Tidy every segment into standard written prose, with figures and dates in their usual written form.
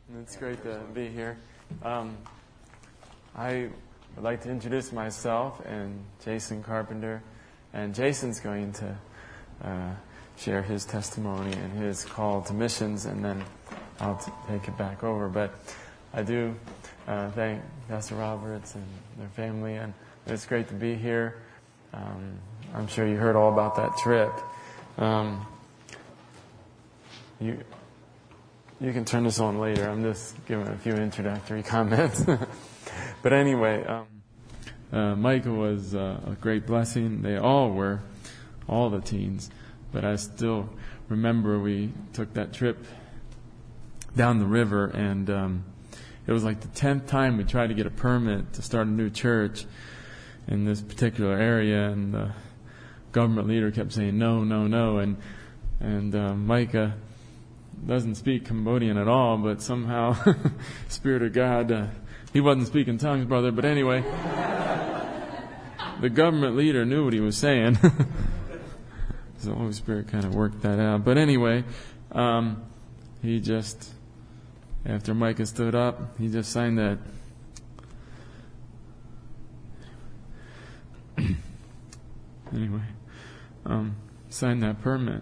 It's great to be here. I would like to introduce myself and Jason Carpenter. And Jason's going to share his testimony and his call to missions, and then I'll take it back over. But I do thank Pastor Roberts and their family, and it's great to be here. I'm sure you heard all about that trip. You can turn this on later. I'm just giving a few introductory comments. But anyway, Michael was a great blessing. They all were, all the teens. But I still remember we took that trip down the river, and it was like the 10th time we tried to get a permit to start a new church in this particular area, and the government leader kept saying no, no, no, and Micah doesn't speak Cambodian at all, but somehow, Spirit of God, he wasn't speaking tongues, brother, but anyway, the government leader knew what he was saying. So the Holy Spirit kind of worked that out. But anyway, he just, after Micah stood up, he just signed that. Anyway, signed that permit.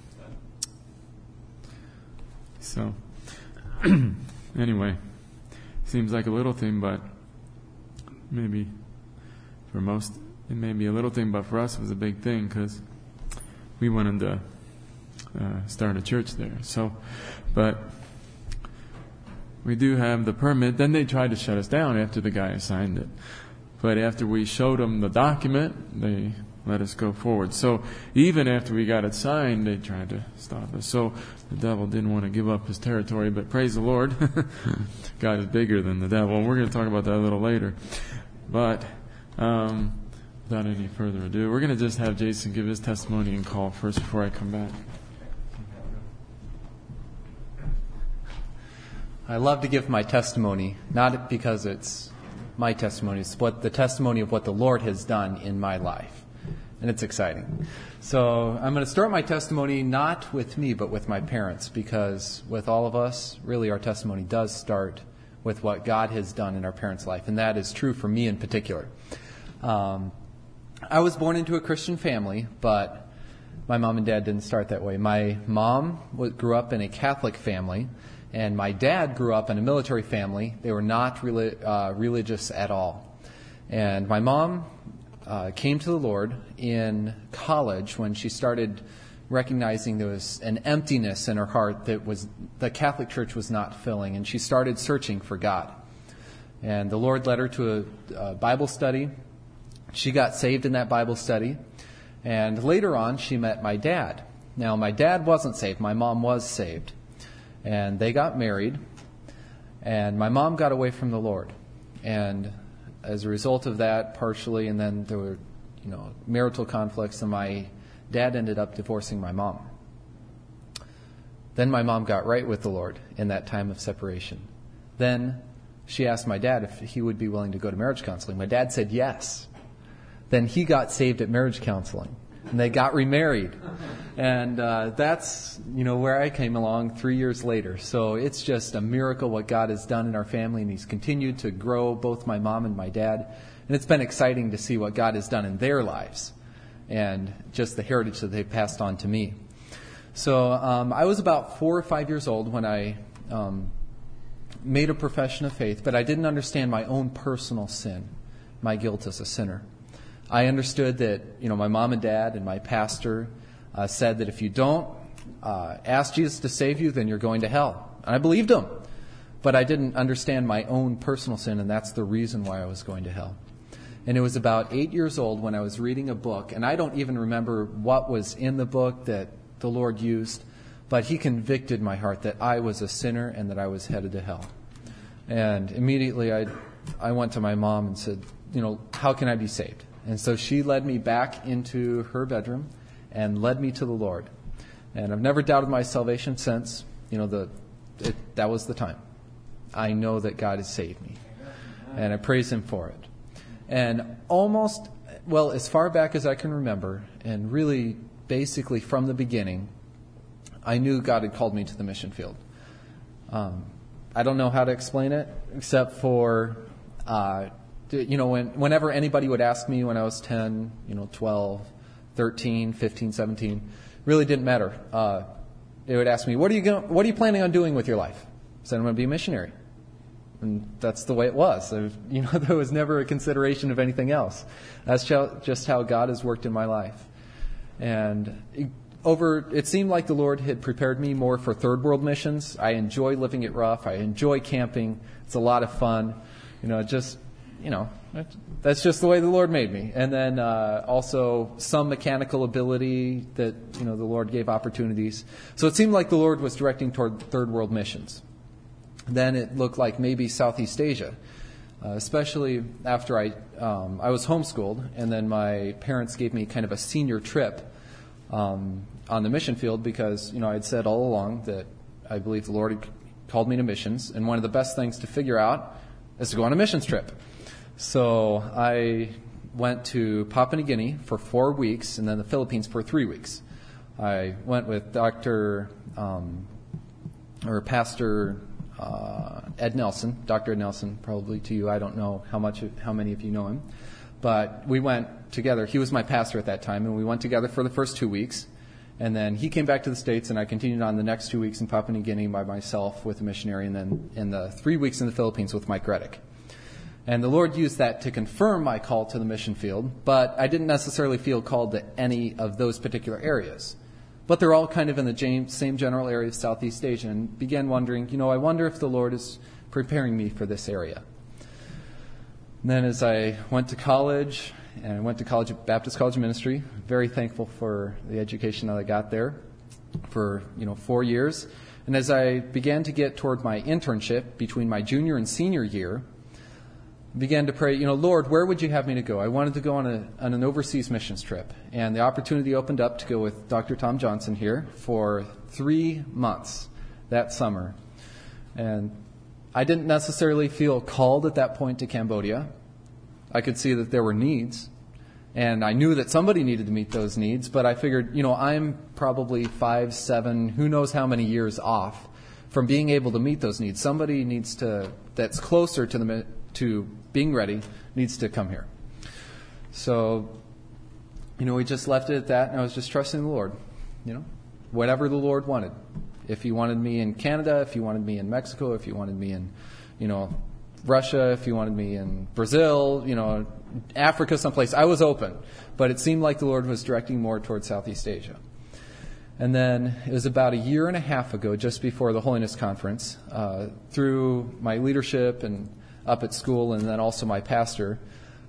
So, anyway, seems like a little thing, but maybe for most it may be a little thing, but for us it was a big thing because we wanted to start a church there. So, but we do have the permit. Then they tried to shut us down after the guy signed it. But after we showed them the document, they let us go forward. So even after we got it signed, they tried to stop us. So the devil didn't want to give up his territory, but praise the Lord. God is bigger than the devil. And we're going to talk about that a little later. But without any further ado, we're going to just have Jason give his testimony and call first before I come back. I love to give my testimony, not because it's my testimony, it's the testimony of what the Lord has done in my life. And it's exciting. So I'm going to start my testimony not with me, but with my parents, because with all of us, really our testimony does start with what God has done in our parents' life. And that is true for me in particular. I was born into a Christian family, but my mom and dad didn't start that way. My mom grew up in a Catholic family, and my dad grew up in a military family. They were not religious at all. And my mom came to the Lord in college when she started recognizing there was an emptiness in her heart that the Catholic Church was not filling, and she started searching for God. And the Lord led her to a Bible study. She got saved in that Bible study, and later on she met my dad. Now, my dad wasn't saved. My mom was saved. And they got married, and my mom got away from the Lord. And as a result of that, partially, and then there were, marital conflicts, and my dad ended up divorcing my mom. Then my mom got right with the Lord in that time of separation. Then she asked my dad if he would be willing to go to marriage counseling. My dad said yes. Then he got saved at marriage counseling, and they got remarried. And that's, where I came along 3 years later. So it's just a miracle what God has done in our family, and He's continued to grow both my mom and my dad. And it's been exciting to see what God has done in their lives and just the heritage that they've passed on to me. So I was about 4 or 5 years old when I made a profession of faith, but I didn't understand my own personal sin, my guilt as a sinner. I understood that, my mom and dad and my pastor said that if you don't ask Jesus to save you, then you're going to hell. And I believed them. But I didn't understand my own personal sin, and that's the reason why I was going to hell. And it was about 8 years old when I was reading a book, and I don't even remember what was in the book that the Lord used, but He convicted my heart that I was a sinner and that I was headed to hell. And immediately I went to my mom and said, how can I be saved? And so she led me back into her bedroom and led me to the Lord. And I've never doubted my salvation since. That was the time. I know that God has saved me. And I praise Him for it. And as far back as I can remember, and really basically from the beginning, I knew God had called me to the mission field. I don't know how to explain it, except for, whenever anybody would ask me when I was 10, 12, 13, 15, 17, really didn't matter. They would ask me, what are you planning on doing with your life? I said, I'm going to be a missionary. And that's the way it was. There was never a consideration of anything else. That's just how God has worked in my life. And it seemed like the Lord had prepared me more for third world missions. I enjoy living it rough. I enjoy camping. It's a lot of fun. That's just the way the Lord made me. And then also some mechanical ability that, the Lord gave opportunities. So it seemed like the Lord was directing toward third world missions. Then it looked like maybe Southeast Asia, especially after I was homeschooled, and then my parents gave me kind of a senior trip on the mission field because, I had said all along that I believe the Lord had called me to missions, and one of the best things to figure out is to go on a missions trip. So I went to Papua New Guinea for 4 weeks, and then the Philippines for 3 weeks. I went with Pastor Ed Nelson, Dr. Ed Nelson, probably to you. I don't know how many of you know him. But we went together. He was my pastor at that time, and we went together for the first 2 weeks. And then he came back to the States, and I continued on the next 2 weeks in Papua New Guinea by myself with a missionary, and then in the 3 weeks in the Philippines with Mike Reddick. And the Lord used that to confirm my call to the mission field, but I didn't necessarily feel called to any of those particular areas. But they're all kind of in the same general area of Southeast Asia, and began wondering, I wonder if the Lord is preparing me for this area. And then as I went to college, and I went to college at Baptist College of Ministry, very thankful for the education that I got there for, 4 years. And as I began to get toward my internship between my junior and senior year, I began to pray, Lord, where would you have me to go? I wanted to go on an overseas missions trip. And the opportunity opened up to go with Dr. Tom Johnson here for 3 months that summer. And I didn't necessarily feel called at that point to Cambodia. I could see that there were needs. And I knew that somebody needed to meet those needs. But I figured, I'm probably 5, 7, who knows how many years off from being able to meet those needs. Somebody that's closer to being ready needs to come here. So, we just left it at that, and I was just trusting the Lord, whatever the Lord wanted. If He wanted me in Canada, if He wanted me in Mexico, if He wanted me in, Russia, if He wanted me in Brazil, Africa, someplace, I was open. But it seemed like the Lord was directing more towards Southeast Asia. And then it was about 1.5 years ago, just before the Holiness Conference, through my leadership and up at school, and then also my pastor,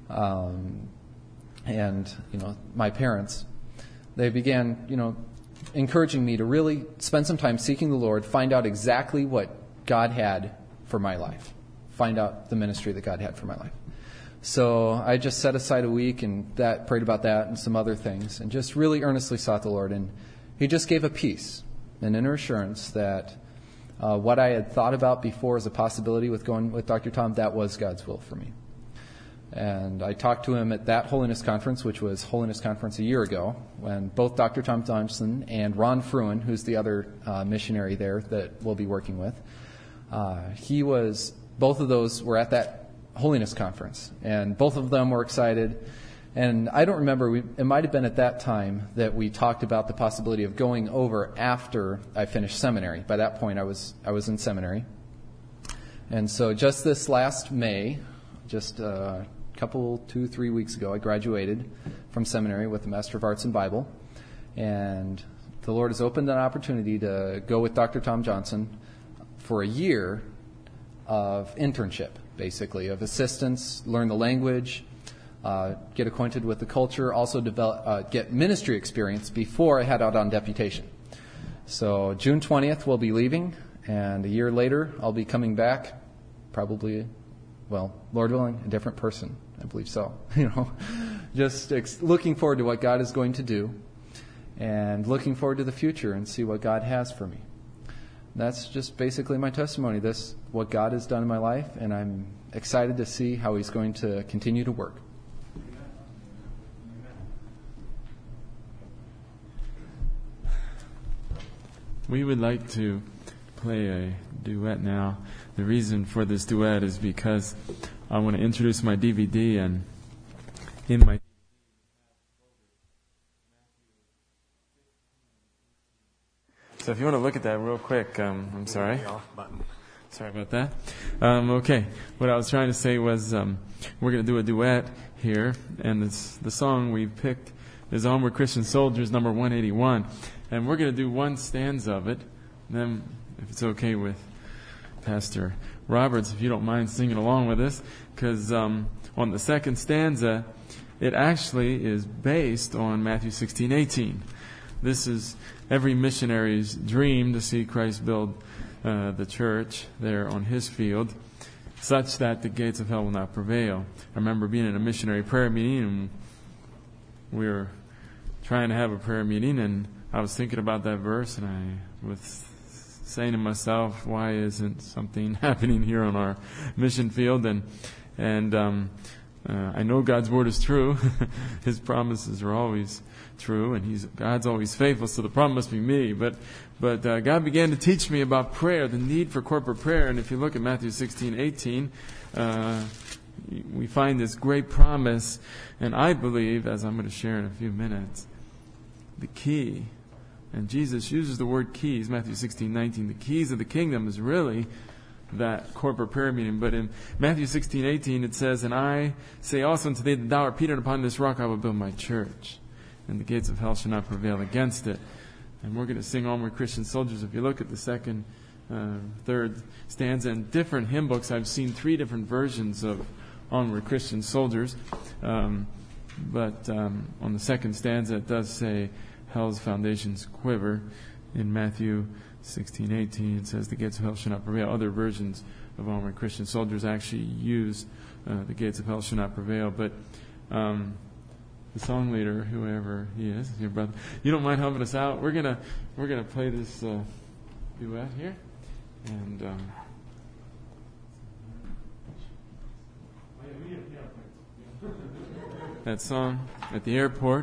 and my parents, they began encouraging me to really spend some time seeking the Lord, find out exactly what God had for my life, find out the ministry that God had for my life. So I just set aside a week and prayed about that and some other things, and just really earnestly sought the Lord. And He just gave a peace, an inner assurance that what I had thought about before as a possibility with going with Dr. Tom, that was God's will for me. And I talked to him at that Holiness Conference, which was Holiness Conference 1 year ago, when both Dr. Tom Johnson and Ron Fruin, who's the other missionary there that we'll be working with, both of those were at that Holiness Conference. And both of them were excited. And I don't remember, it might have been at that time that we talked about the possibility of going over after I finished seminary. By that point, I was in seminary. And so just this last May, just 2-3 weeks ago, I graduated from seminary with a Master of Arts in Bible. And the Lord has opened an opportunity to go with Dr. Tom Johnson for 1 year of internship, basically, of assistance, learn the language, get acquainted with the culture, also get ministry experience before I head out on deputation. So June 20th we'll be leaving, and 1 year later I'll be coming back, probably, Lord willing, a different person. I believe so. Just looking forward to what God is going to do, and looking forward to the future and see what God has for me. That's just basically my testimony. This what God has done in my life, and I'm excited to see how He's going to continue to work. We would like to play a duet now. The reason for this duet is because I want to introduce my DVD, and in my so if you want to look at that real quick, I'm sorry. Sorry about that. Okay, what I was trying to say was we're going to do a duet here, and the song we picked is Onward Christian Soldiers, number 181. And we're going to do one stanza of it. And then, if it's okay with Pastor Roberts, if you don't mind singing along with us, because on the second stanza, it actually is based on Matthew 16:18. This is every missionary's dream, to see Christ build the church there on his field, such that the gates of hell will not prevail. I remember being in a missionary prayer meeting, and we were trying to have a prayer meeting, and I was thinking about that verse, and I was saying to myself, why isn't something happening here on our mission field? And I know God's word is true. His promises are always true, and God's always faithful, so the problem must be me. But God began to teach me about prayer, the need for corporate prayer. And if you look at Matthew 16:18, we find this great promise, and I believe, as I'm going to share in a few minutes, the key, and Jesus uses the word keys, Matthew 16:19, the keys of the kingdom is really that corporate prayer meeting. But in Matthew 16:18 it says, and I say also unto thee that thou art Peter, and upon this rock I will build my church, and the gates of hell shall not prevail against it. And we're going to sing Onward Christian Soldiers. If you look at the second, third stanza in different hymn books, I've seen 3 different versions of Onward Christian Soldiers. But on the second stanza it does say, hell's foundations quiver. In Matthew 16:18 it says, the gates of hell shall not prevail. Other versions of Onward Christian Soldiers actually use the gates of hell shall not prevail. But the song leader, whoever he is, your brother, you don't mind helping us out? We're gonna play this duet here, and that song at the airport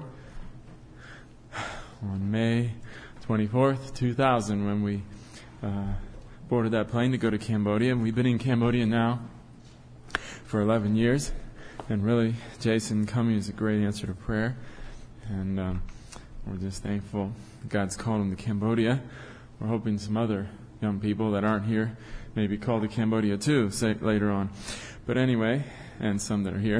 on May 24th, 2000, when we boarded that plane to go to Cambodia. And we've been in Cambodia now for 11 years. And really, Jason coming is a great answer to prayer. And we're just thankful God's called him to Cambodia. We're hoping some other young people that aren't here may be called to Cambodia too, later on. But anyway, and some that are here.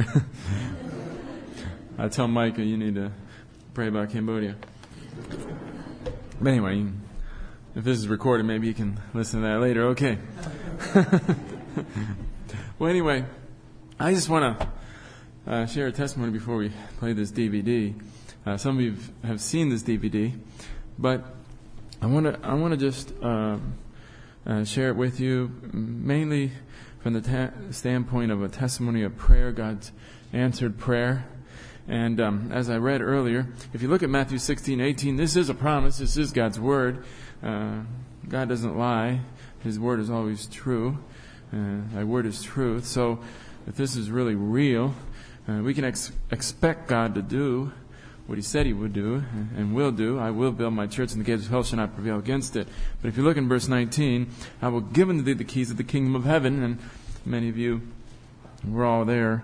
I tell Micah, you need to pray about Cambodia. But anyway, if this is recorded, maybe you can listen to that later. Okay. Well, anyway, I just want to share a testimony before we play this DVD. Some of you have seen this DVD, but I want to just share it with you, mainly from the standpoint of a testimony of prayer, God's answered prayer. And as I read earlier, if you look at Matthew 16:18, this is a promise. This is God's word. God doesn't lie. His word is always true. Thy word is truth. So if this is really real, we can expect God to do what he said he would do and will do. I will build my church, and the gates of hell shall not prevail against it. But if you look in verse 19, I will give unto thee the keys of the kingdom of heaven. And many of you, we're all there.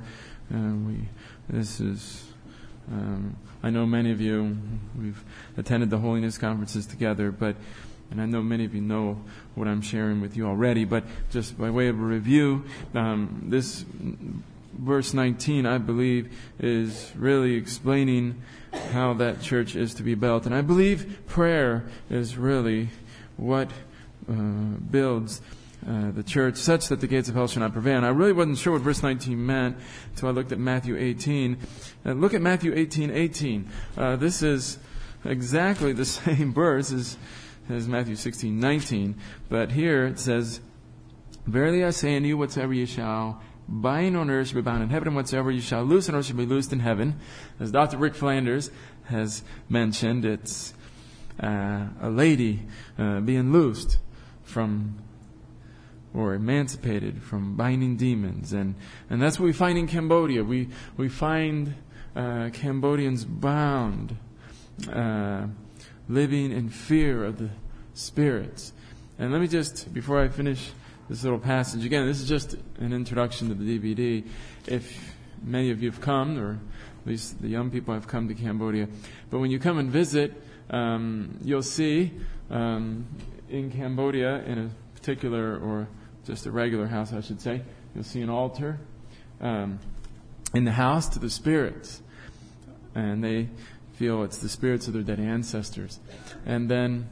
I know many of you, we've attended the holiness conferences together, and I know many of you know what I'm sharing with you already, but just by way of a review, this verse 19, I believe, is really explaining how that church is to be built. And I believe prayer is really what builds the church such that the gates of hell shall not prevail. And I really wasn't sure what verse 19 meant until I looked at Matthew 18. Look at Matthew 18:18. This is exactly the same verse as Matthew 16:19. But here it says, verily I say unto you, whatsoever ye shall bind on earth shall be bound in heaven, and whatsoever you shall loose on earth shall be loosed in heaven. As Dr. Rick Flanders has mentioned, it's a lady being loosed from or emancipated from binding demons. And that's what we find in Cambodia. We find Cambodians bound, living in fear of the spirits. And let me just, before I finish this little passage, again, this is just an introduction to the DVD. If many of you have come, or at least the young people have come to Cambodia, but when you come and visit, you'll see in Cambodia, in a particular, or just a regular house, I should say, you'll see an altar in the house to the spirits. And they feel it's the spirits of their dead ancestors. And then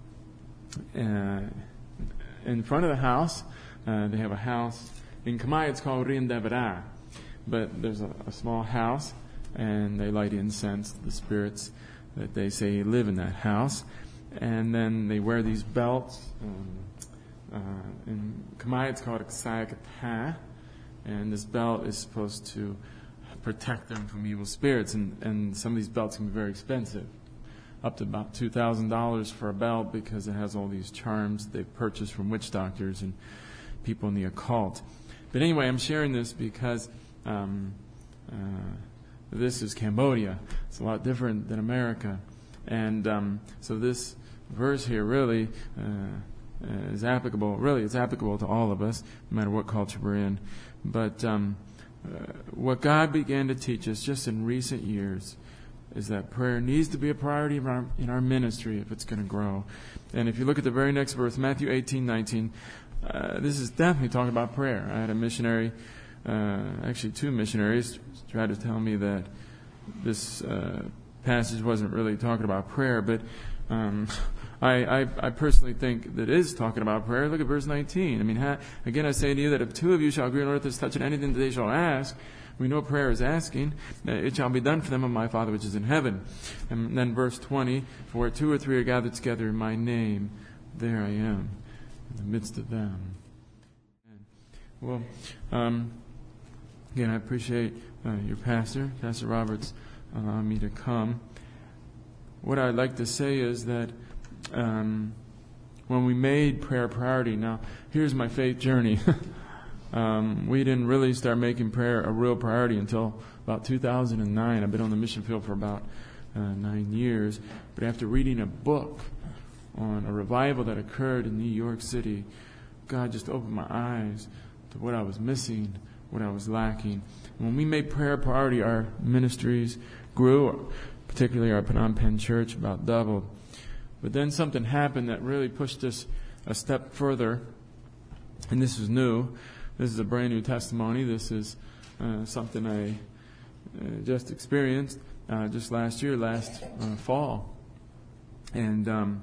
in front of the house, they have a house. In Khmer, it's called Rindavara. But there's a small house, and they light incense to the spirits that they say live in that house. And then they wear these belts. In Khmer, it's called Ksayakatha. And this belt is supposed to protect them from evil spirits. And some of these belts can be very expensive, up to about $2,000 for a belt, because it has all these charms they've purchased from witch doctors and people in the occult. But anyway, I'm sharing this because this is Cambodia. It's a lot different than America. And so this verse here really is applicable. Really, it's applicable to all of us, no matter what culture we're in. But what God began to teach us just in recent years is that prayer needs to be a priority in our ministry if it's going to grow. And if you look at the very next verse, Matthew 18:19, this is definitely talking about prayer. I had a missionary, actually two missionaries, try to tell me that this passage wasn't really talking about prayer, but I personally think that it is talking about prayer. Look at verse 19. I mean, again, I say to you that if two of you shall agree on earth as touching anything that they shall ask, we know prayer is asking, it shall be done for them of my Father which is in heaven. And then verse 20, for where two or three are gathered together in my name, there I am in the midst of them. Well, again, I appreciate your pastor, Pastor Roberts, allowing me to come. What I'd like to say is that when we made prayer a priority, now here's my faith journey. We didn't really start making prayer a real priority until about 2009. I've been on the mission field for about 9 years. But after reading a book on a revival that occurred in New York City, God just opened my eyes to what I was missing, what I was lacking. And when we made prayer a priority, our ministries grew, particularly our Phnom Penh church, about doubled. But then something happened that really pushed us a step further, and this is new. This is a brand new testimony. This is something I just experienced just last year, last fall. And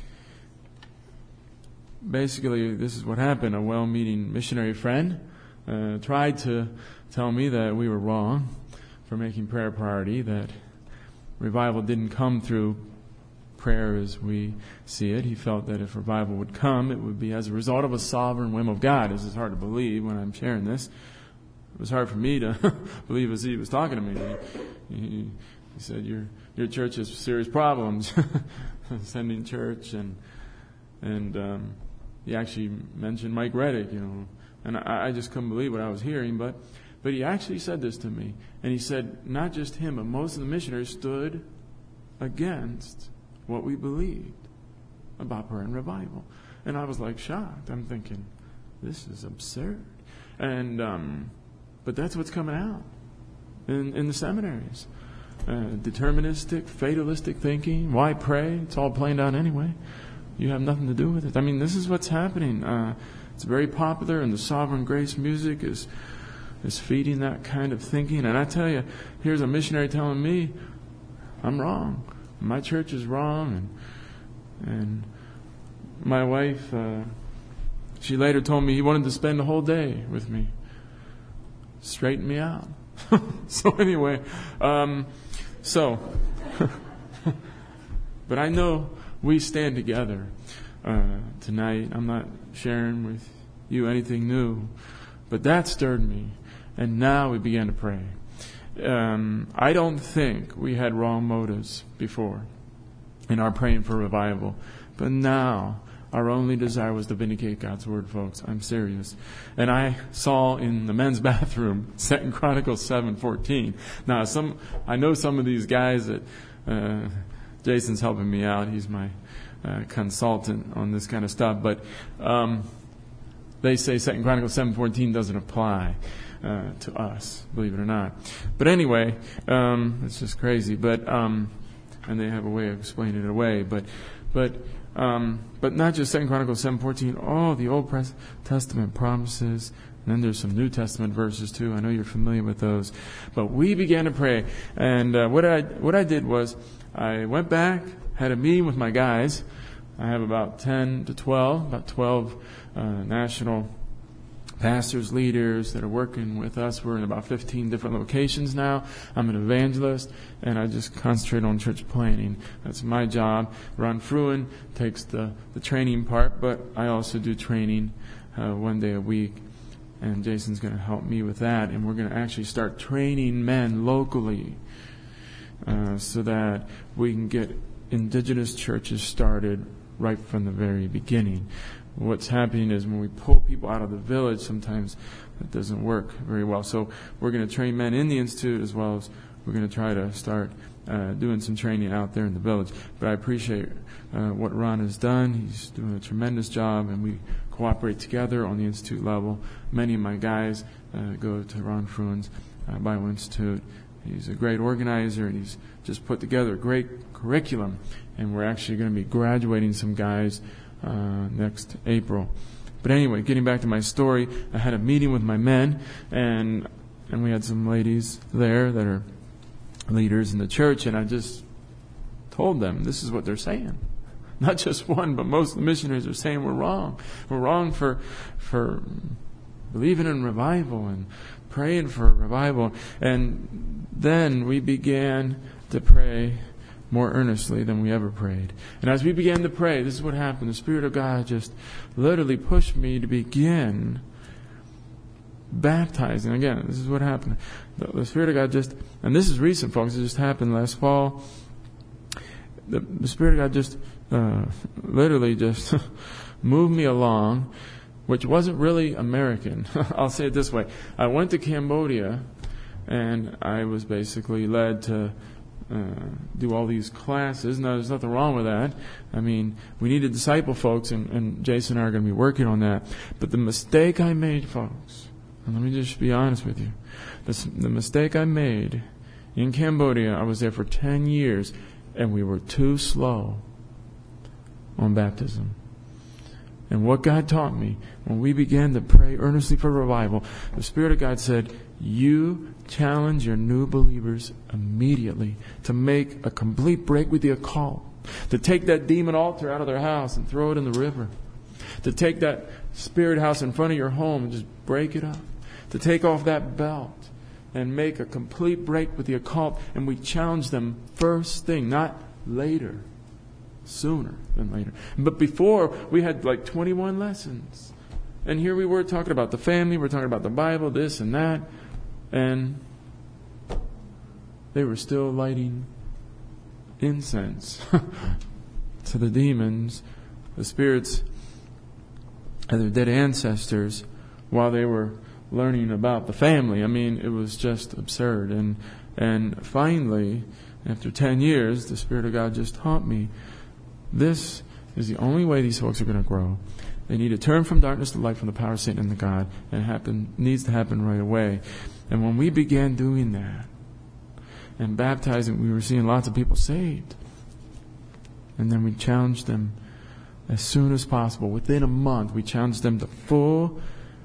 basically, this is what happened. A well-meaning missionary friend tried to tell me that we were wrong for making prayer a priority, that revival didn't come through prayer as we see it. He felt that if revival would come, it would be as a result of a sovereign whim of God. This is hard to believe when I'm sharing this. It was hard for me to believe as he was talking to me. He said, your church has serious problems sending church, and he actually mentioned Mike Reddick, and I just couldn't believe what I was hearing, but he actually said this to me, and he said not just him, but most of the missionaries stood against what we believed about prayer and revival. And I was like shocked. I'm thinking, this is absurd. And but that's what's coming out in the seminaries. Deterministic, fatalistic thinking. Why pray? It's all playing out anyway. You have nothing to do with it. I mean, this is what's happening. It's very popular, and the sovereign grace music is feeding that kind of thinking. And I tell you, here's a missionary telling me I'm wrong. My church is wrong, and my wife, she later told me he wanted to spend the whole day with me, straighten me out. So anyway, but I know we stand together tonight. I'm not sharing with you anything new, but that stirred me, and now we began to pray. I don't think we had wrong motives before in our praying for revival. But now, our only desire was to vindicate God's word, folks. I'm serious. And I saw in the men's bathroom, 2 Chronicles 7:14. Now, I know some of these guys that Jason's helping me out. He's my consultant on this kind of stuff, but they say 2 Chronicles 7:14 doesn't apply to us, believe it or not. But anyway, it's just crazy. But and they have a way of explaining it away. But not just 2 Chronicles 7:14. All the Old Testament promises. And then there's some New Testament verses too. I know you're familiar with those. But we began to pray, and what I did was I went back, had a meeting with my guys. I have about 12 national pastors, leaders that are working with us. We're in about 15 different locations now. I'm an evangelist, and I just concentrate on church planning. That's my job. Ron Fruin takes the training part, but I also do training 1 day a week. And Jason's going to help me with that. And we're going to actually start training men locally so that we can get indigenous churches started right from the very beginning. What's happening is when we pull people out of the village, sometimes it doesn't work very well. So we're going to train men in the Institute, as well as we're going to try to start doing some training out there in the village. But I appreciate what Ron has done. He's doing a tremendous job, and we cooperate together on the Institute level. Many of my guys go to Ron Fruin's Bible Institute. He's a great organizer, and he's just put together a great curriculum. And we're actually going to be graduating some guys next April. But anyway, getting back to my story, I had a meeting with my men, and we had some ladies there that are leaders in the church, and I just told them, this is what they're saying. Not just one, but most of the missionaries are saying we're wrong. We're wrong for believing in revival and praying for revival. And then we began to pray more earnestly than we ever prayed. And as we began to pray, this is what happened. The Spirit of God just literally pushed me to begin baptizing. Again, this is what happened. The Spirit of God just, and this is recent, folks, it just happened last fall. The Spirit of God just literally just moved me along, which wasn't really American. I'll say it this way. I went to Cambodia, and I was basically led to do all these classes. Now, there's nothing wrong with that. I mean, we need to disciple folks, and Jason and I are going to be working on that. But the mistake I made, folks, and let me just be honest with you, the mistake I made in Cambodia, I was there for 10 years, and we were too slow on baptism. And what God taught me, when we began to pray earnestly for revival, the Spirit of God said, you challenge your new believers immediately to make a complete break with the occult, to take that demon altar out of their house and throw it in the river, to take that spirit house in front of your home and just break it up, to take off that belt and make a complete break with the occult. And we challenge them first thing, not later. Sooner than later. But before, we had like 21 lessons. And here we were talking about the family, we're talking about the Bible, this and that. And they were still lighting incense to the demons, the spirits of their dead ancestors, while they were learning about the family. I mean, it was just absurd. And finally, after 10 years, the Spirit of God just taught me, this is the only way these folks are going to grow. They need to turn from darkness to light, from the power of Satan into God. And it needs to happen right away. And when we began doing that and baptizing, we were seeing lots of people saved. And then we challenged them as soon as possible. Within a month, we challenged them to full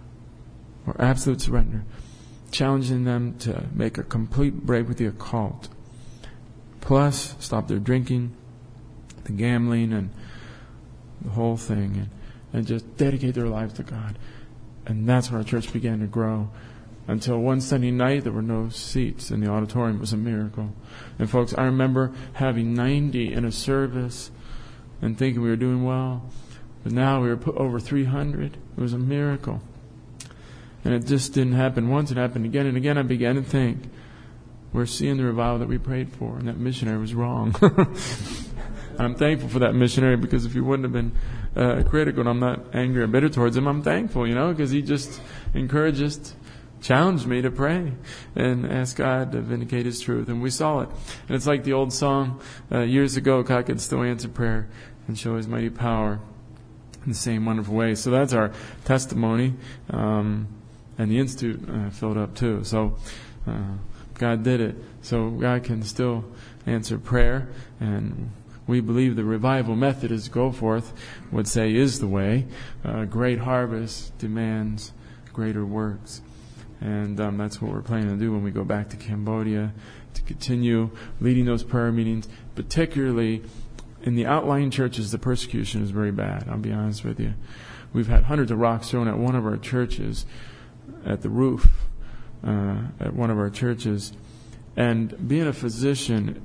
or absolute surrender. Challenging them to make a complete break with the occult. Plus, stop their drinking, the gambling, and the whole thing, and just dedicate their lives to God. And that's where our church began to grow. Until one Sunday night, there were no seats in the auditorium. It was a miracle. And folks, I remember having 90 in a service and thinking we were doing well. But now we were put over 300. It was a miracle. And it just didn't happen once. It happened again and again. I began to think, we're seeing the revival that we prayed for, and that missionary was wrong. I'm thankful for that missionary, because if he wouldn't have been critical, and I'm not angry or bitter towards him, I'm thankful, because he just challenged me to pray and ask God to vindicate His truth. And we saw it. And it's like the old song years ago, God Can Still Answer Prayer. and show His mighty power in the same wonderful way. So that's our testimony, and the Institute filled up too. So God did it. So God can still answer prayer, and we believe the revival Methodist go forth would say is the way. Great harvest demands greater works. And that's what we're planning to do when we go back to Cambodia, to continue leading those prayer meetings. Particularly in the outlying churches, the persecution is very bad, I'll be honest with you. We've had hundreds of rocks thrown at one of our churches, at the roof, at one of our churches. And being a physician,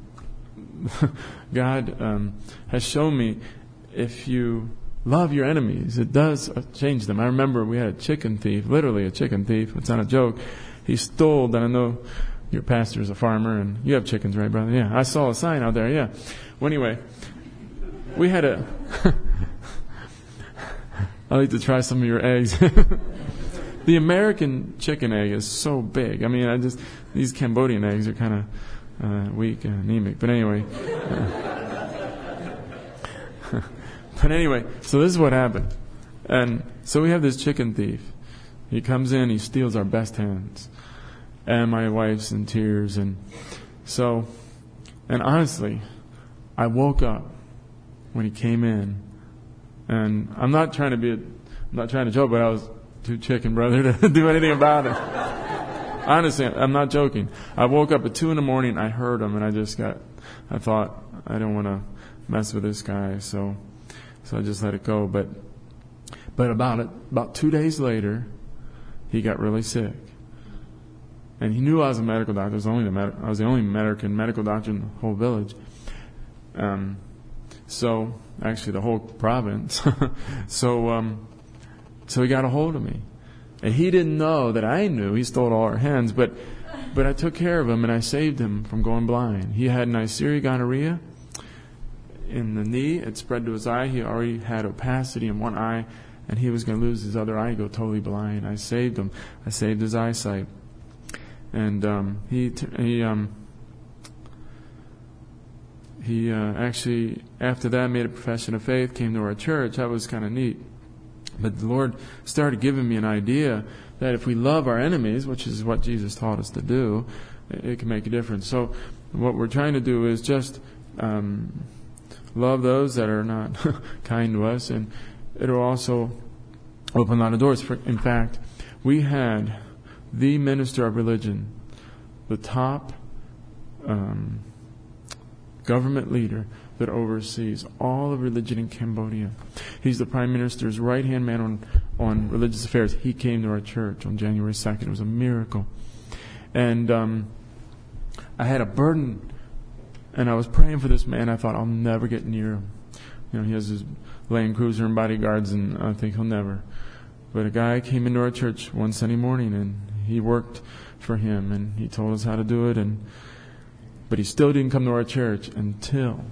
God has shown me, if you love your enemies, it does change them. I remember we had a chicken thief, literally a chicken thief. It's not a joke. He stole, and I know your pastor's a farmer, and you have chickens, right, brother? Yeah, I saw a sign out there, yeah. Well, anyway, we had a... I'd like to try some of your eggs. The American chicken egg is so big. I mean, these Cambodian eggs are kind of weak and anemic. But anyway... But anyway, so this is what happened. And so we have this chicken thief. He comes in, he steals our best hens. And my wife's in tears. And honestly, I woke up when he came in. And I'm not trying to joke, but I was too chicken, brother, to do anything about it. Honestly, I'm not joking. I woke up at 2 a.m, I heard him, and I thought, I don't want to mess with this guy, so I just let it go. But about 2 days later, he got really sick, and he knew I was a medical doctor. I was the only American medical doctor in the whole village. So actually, the whole province. So he got a hold of me, and he didn't know that I knew. He stole all our hens, but I took care of him, and I saved him from going blind. He had Neisseria gonorrhea in the knee. It spread to his eye. He already had opacity in one eye, and he was going to lose his other eye, go totally blind. I saved him. I saved his eyesight. And he actually, after that, made a profession of faith, came to our church. That was kind of neat. But the Lord started giving me an idea that if we love our enemies, which is what Jesus taught us to do, it can make a difference. So what we're trying to do is just love those that are not kind to us, and it'll also open a lot of doors. In fact, we had the minister of religion, the top government leader that oversees all of religion in Cambodia. He's the Prime Minister's right-hand man on religious affairs. He came to our church on January 2nd. It was a miracle. And I had a burden, and I was praying for this man. I thought, I'll never get near him. He has his Land Cruiser and bodyguards, and I think he'll never. But a guy came into our church one Sunday morning, and he worked for him, and he told us how to do it. But he still didn't come to our church until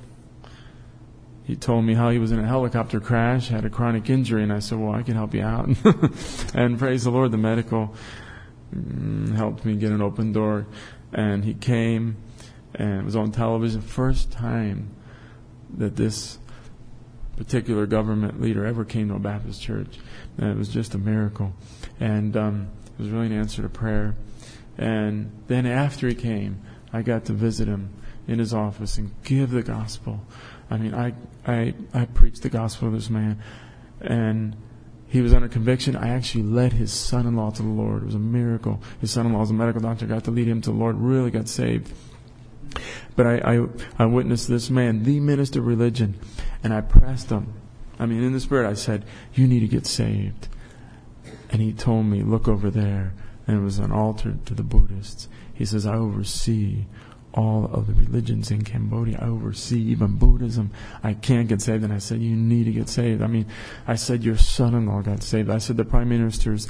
he told me how he was in a helicopter crash, had a chronic injury, and I said, well, I can help you out. And praise the Lord, the medical helped me get an open door. And he came, and it was on television. First time that this particular government leader ever came to a Baptist church. And it was just a miracle. And it was really an answer to prayer. And then after he came, I got to visit him in his office and give the gospel. I mean, I preached the gospel to this man, and he was under conviction. I actually led his son-in-law to the Lord. It was a miracle. His son-in-law was a medical doctor. Got to lead him to the Lord. Really got saved. But I witnessed this man, the minister of religion, and I pressed him. I mean, in the spirit, I said, you need to get saved. And he told me, look over there. And it was an altar to the Buddhists. He says, I oversee all of the religions in Cambodia. I oversee even Buddhism. I can't get saved. And I said, you need to get saved. I mean, I said, your son-in-law got saved. I said, the prime minister's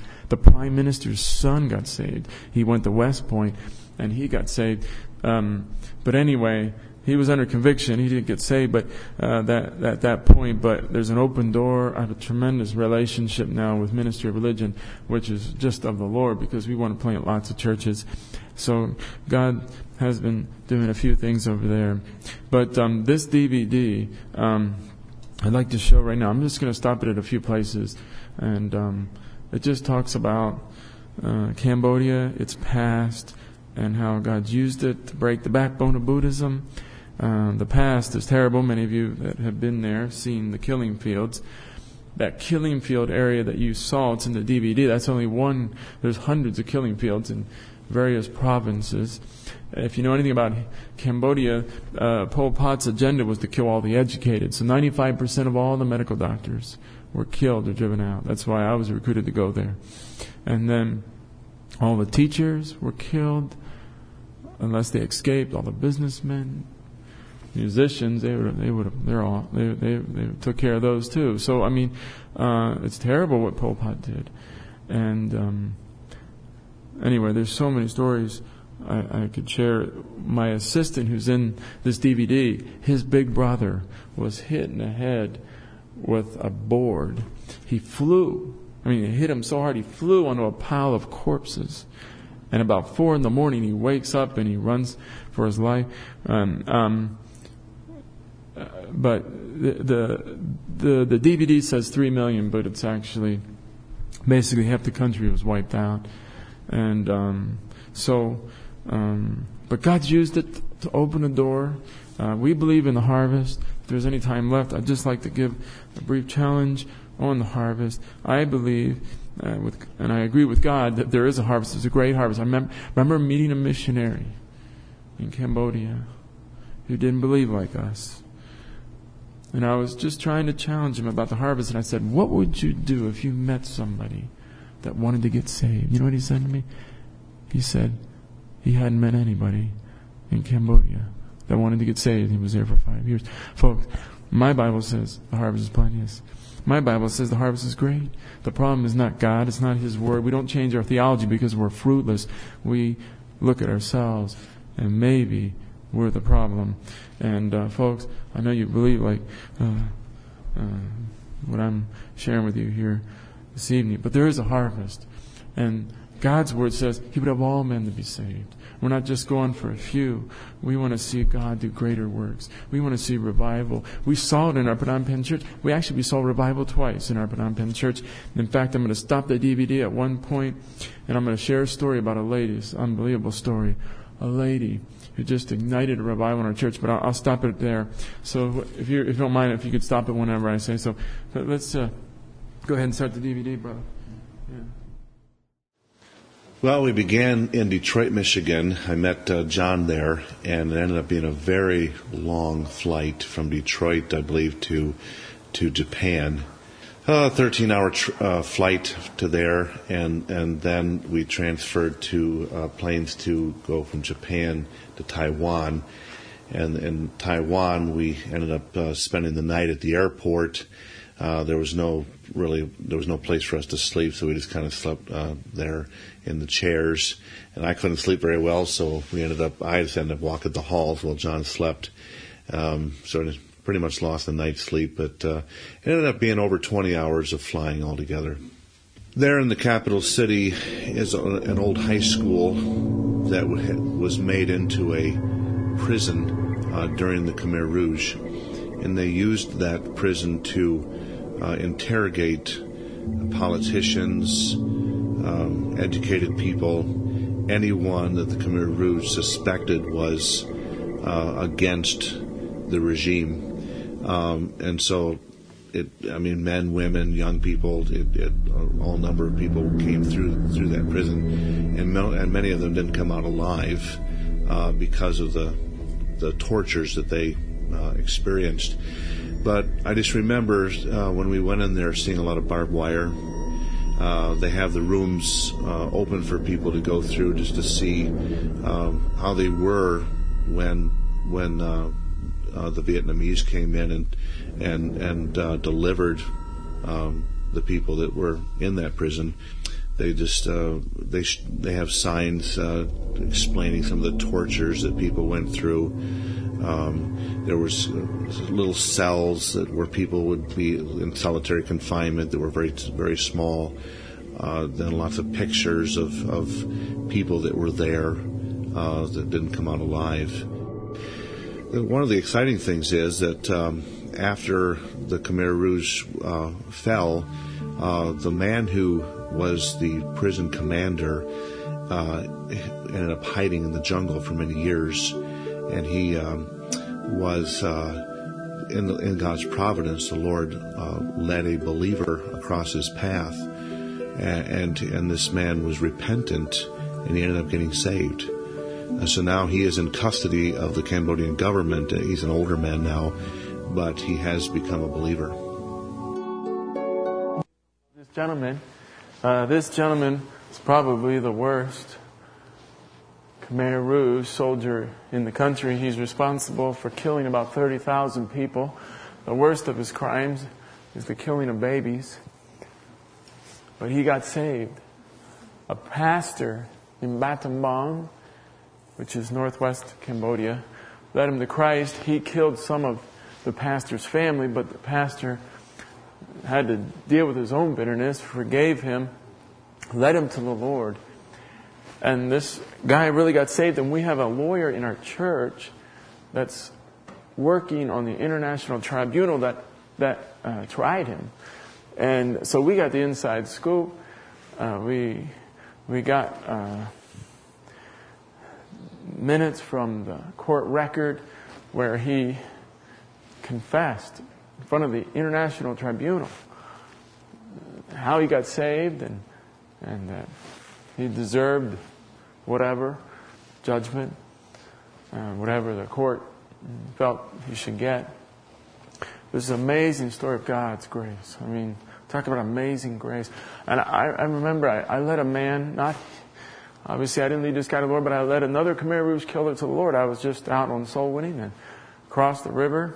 son got saved. He went to West Point, and he got saved. But anyway, he was under conviction. He didn't get saved, but at that point. But there's an open door. I have a tremendous relationship now with Ministry of Religion, which is just of the Lord, because we want to plant lots of churches. So God has been doing a few things over there. But this DVD, I'd like to show right now. I'm just going to stop it at a few places. And it just talks about Cambodia, its past, and how God's used it to break the backbone of Buddhism. The past is terrible. Many of you that have been there, seen the killing fields. That killing field area that you saw, it's in the DVD, that's only one. There's hundreds of killing fields in various provinces. If you know anything about Cambodia, Pol Pot's agenda was to kill all the educated. So 95% of all the medical doctors were killed or driven out. That's why I was recruited to go there. And then all the teachers were killed unless they escaped. All the businessmen, musicians, they took care of those too. So I mean, it's terrible what Pol Pot did. And anyway, there's so many stories I could share. My assistant, who's in this DVD, his big brother was hit in the head with a board. He flew. It hit him so hard he flew onto a pile of corpses. And about 4 a.m, he wakes up and he runs for his life. But the DVD says 3 million, but it's actually basically half the country was wiped out. And but God's used it to open a door. We believe in the harvest. If there's any time left, I'd just like to give a brief challenge on the harvest. I believe, and I agree with God, that there is a harvest. There's a great harvest. I remember meeting a missionary in Cambodia who didn't believe like us. And I was just trying to challenge him about the harvest. And I said, what would you do if you met somebody that wanted to get saved? You know what he said to me? He said he hadn't met anybody in Cambodia that wanted to get saved. He was there for 5 years. Folks, my Bible says the harvest is plenteous. My Bible says the harvest is great. The problem is not God. It's not His Word. We don't change our theology because we're fruitless. We look at ourselves and maybe we're the problem. And folks, I know you believe like what I'm sharing with you here this evening, but there is a harvest. And God's Word says He would have all men to be saved. We're not just going for a few. We want to see God do greater works. We want to see revival. We saw it in our Phnom Penh church. We saw revival twice in our Phnom Penh church. In fact, I'm going to stop the DVD at one point, and I'm going to share a story about a lady. It's an unbelievable story. A lady who just ignited a revival in our church. But I'll stop it there. So if you don't mind, if you could stop it whenever I say so. But let's go ahead and start the DVD, brother. Yeah. Well, we began in Detroit, Michigan. I met John there, and it ended up being a very long flight from Detroit, I believe, to Japan. 13-hour flight to there, and then we transferred to planes to go from Japan to Taiwan. And in Taiwan, we ended up spending the night at the airport. There was no place for us to sleep, so we just kind of slept there in the chairs. And I couldn't sleep very well, so I just ended up walking the halls while John slept. So I pretty much lost the night's sleep, but it ended up being over 20 hours of flying altogether. There in the capital city is an old high school that was made into a prison during the Khmer Rouge, and they used that prison to interrogate politicians, educated people, anyone that the Khmer Rouge suspected was against the regime. And so, men, women, young people, all number of people came through that prison, and many of them didn't come out alive because of the tortures that they experienced. But I just remember when we went in there seeing a lot of barbed wire. They have the rooms open for people to go through just to see how they were when the Vietnamese came in and delivered the people that were in that prison. They just they have signs explaining some of the tortures that people went through. There was little cells where people would be in solitary confinement that were very, very small. Then lots of pictures of people that were there that didn't come out alive. One of the exciting things is that after the Khmer Rouge fell, the man who was the prison commander ended up hiding in the jungle for many years, and he was in God's providence. The Lord led a believer across his path, and this man was repentant, and he ended up getting saved. And so now he is in custody of the Cambodian government. He's an older man now, but he has become a believer. This gentleman is probably the worst Khmer Rouge soldier in the country. He's responsible for killing about 30,000 people. The worst of his crimes is the killing of babies. But he got saved. A pastor in Battambang, which is northwest Cambodia, led him to Christ. He killed some of the pastor's family, but the pastor had to deal with his own bitterness, forgave him, led him to the Lord. And this guy really got saved, and we have a lawyer in our church that's working on the international tribunal that tried him. And so we got the inside scoop. We got minutes from the court record where he confessed in front of the international tribunal how he got saved and that he deserved whatever judgment, whatever the court felt he should get. This is an amazing story of God's grace. I mean, talk about amazing grace. And I remember I led a man, obviously I didn't lead this guy to the Lord, but I led another Khmer Rouge killer to the Lord. I was just out on soul winning and crossed the river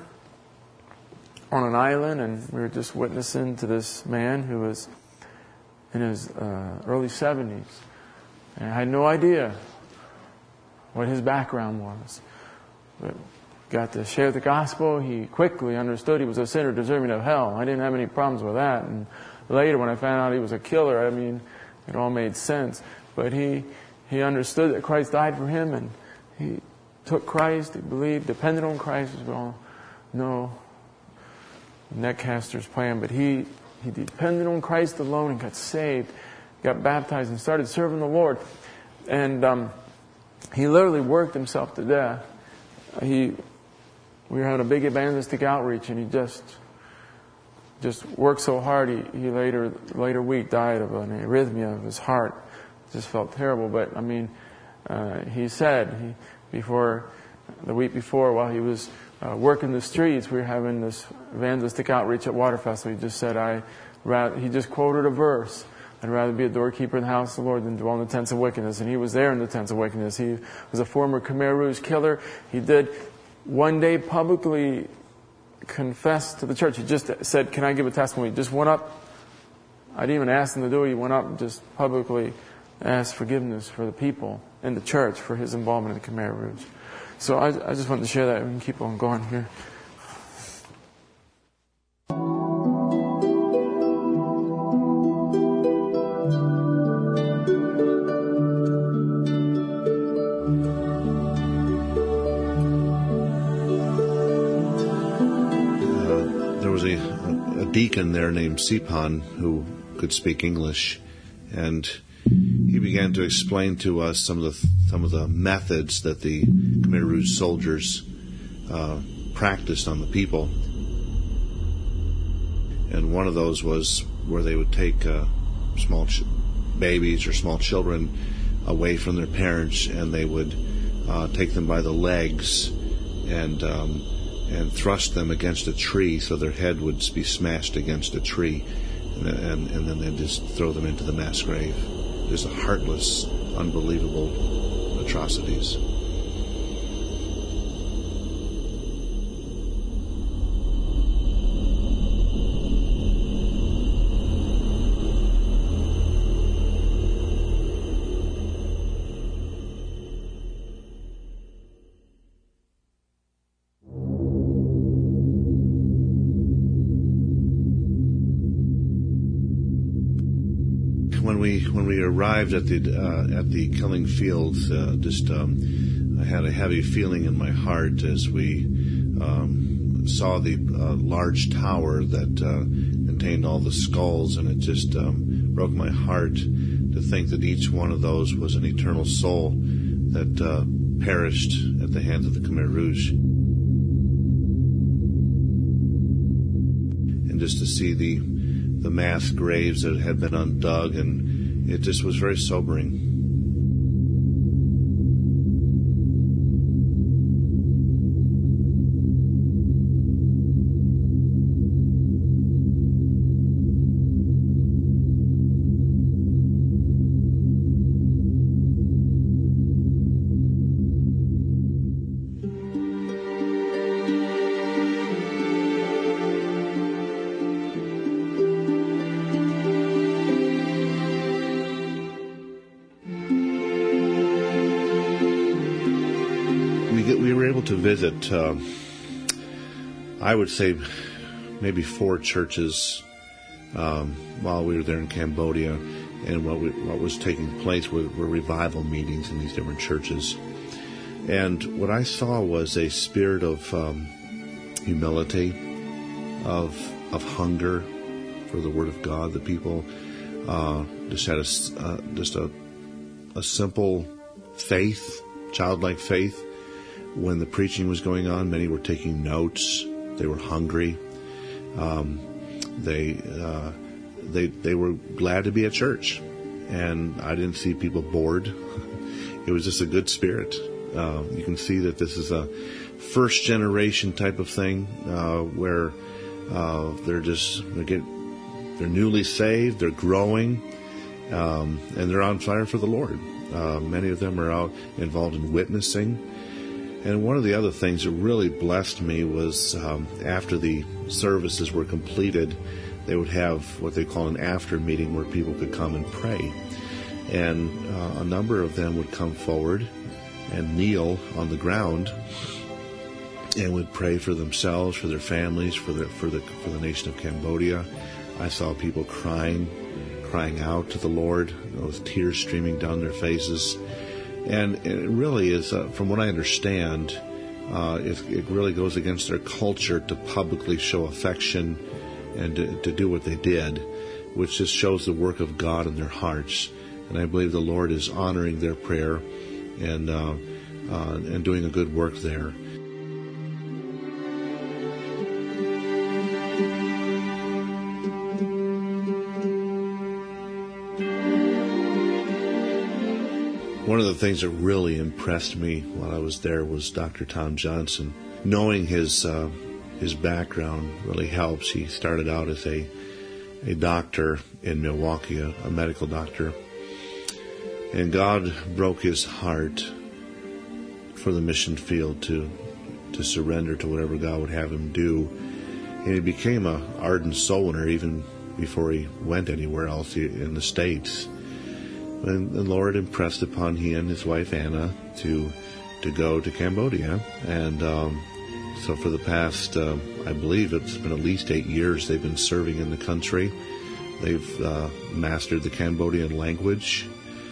on an island, and we were just witnessing to this man who was in his early 70s. And I had no idea what his background was. But got to share the gospel. He quickly understood he was a sinner deserving of hell. I didn't have any problems with that. And later when I found out he was a killer, I mean, it all made sense. But he understood that Christ died for him, and he took Christ, he believed, depended on Christ, as we all know, Netcaster's plan. But he depended on Christ alone and got saved, got baptized, and started serving the Lord. And he literally worked himself to death. We were having a big evangelistic outreach, and he just worked so hard. He later week died of an arrhythmia of his heart. Just felt terrible. But I mean, he said the week before, while he was working the streets, we were having this evangelistic outreach at Waterfestival. He just said, he just quoted a verse. I'd rather be a doorkeeper in the house of the Lord than dwell in the tents of wickedness. And he was there in the tents of wickedness. He was a former Khmer Rouge killer. He did one day publicly confess to the church. He just said, "Can I give a testimony?" He just went up. I didn't even ask him to do it. He went up and just publicly asked forgiveness for the people in the church for his involvement in the Khmer Rouge. So I just wanted to share that. We can keep on going here. Deacon there named Sipan who could speak English, and he began to explain to us some of the methods that the Khmer Rouge soldiers practiced on the people. And one of those was where they would take small babies or small children away from their parents, and they would take them by the legs and thrust them against a tree so their head would be smashed against a tree, and then they'd just throw them into the mass grave. Just heartless, unbelievable atrocities. When we arrived at the killing field, I had a heavy feeling in my heart as we saw the large tower that contained all the skulls, and it just broke my heart to think that each one of those was an eternal soul that perished at the hands of the Khmer Rouge. And just to see the mass graves that had been undug, and it just was very sobering. We were able to visit, I would say, maybe 4 churches while we were there in Cambodia, and what was taking place were revival meetings in these different churches. And what I saw was a spirit of humility, of hunger for the Word of God. The people just had a simple faith, childlike faith. When the preaching was going on, many were taking notes. They were hungry. They were glad to be at church, and I didn't see people bored. It was just a good spirit. You can see that this is a first generation type of thing where they're newly saved, they're growing, and they're on fire for the Lord. Many of them are out involved in witnessing. And one of the other things that really blessed me was after the services were completed, they would have what they call an after meeting where people could come and pray. And a number of them would come forward and kneel on the ground and would pray for themselves, for their families, for the nation of Cambodia. I saw people crying out to the Lord with tears streaming down their faces. And it really is, from what I understand, it really goes against their culture to publicly show affection and to do what they did, which just shows the work of God in their hearts. And I believe the Lord is honoring their prayer and doing a good work there. One of the things that really impressed me while I was there was Dr. Tom Johnson. Knowing his background really helps. He started out as a doctor in Milwaukee, a medical doctor. And God broke his heart for the mission field to surrender to whatever God would have him do. And he became an ardent soul winner even before he went anywhere else in the States. And the Lord impressed upon he and his wife Anna to go to Cambodia. And so for the past, I believe it's been at least 8 years they've been serving in the country. They've mastered the Cambodian language.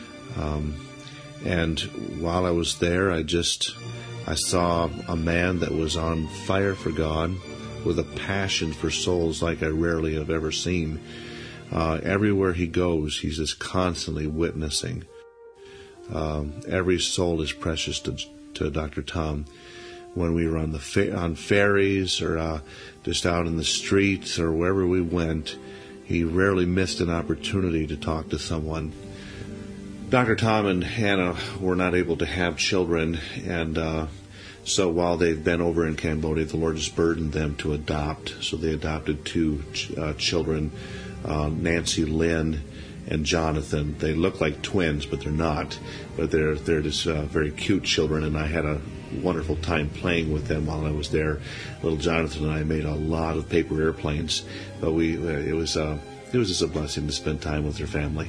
And while I was there, I saw a man that was on fire for God with a passion for souls like I rarely have ever seen. Everywhere he goes, he's just constantly witnessing. Every soul is precious to Dr. Tom. When we were on ferries or just out in the streets or wherever we went, he rarely missed an opportunity to talk to someone. Dr. Tom and Hannah were not able to have children, and so while they've been over in Cambodia, the Lord has burdened them to adopt. So they adopted 2 children, Nancy Lynn and Jonathan. They look like twins, but they're not. But they're just very cute children, and I had a wonderful time playing with them while I was there. Little Jonathan and I made a lot of paper airplanes, but it was just a blessing to spend time with their family.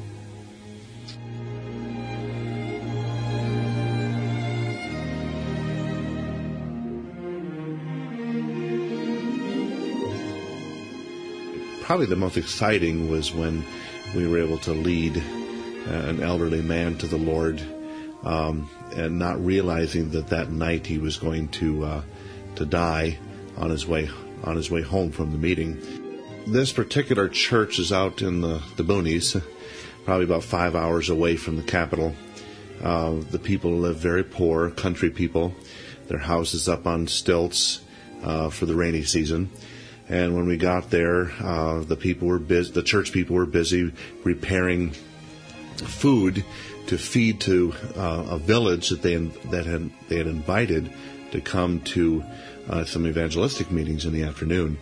Probably the most exciting was when we were able to lead an elderly man to the Lord, and not realizing that night he was going to die. on his way home from the meeting. This particular church is out in the boonies, probably about 5 hours away from the capital. The people live very poor, country people. Their house is up on stilts for the rainy season. And when we got there, the church people were busy preparing food to feed to a village that they had invited to come to some evangelistic meetings in the afternoon.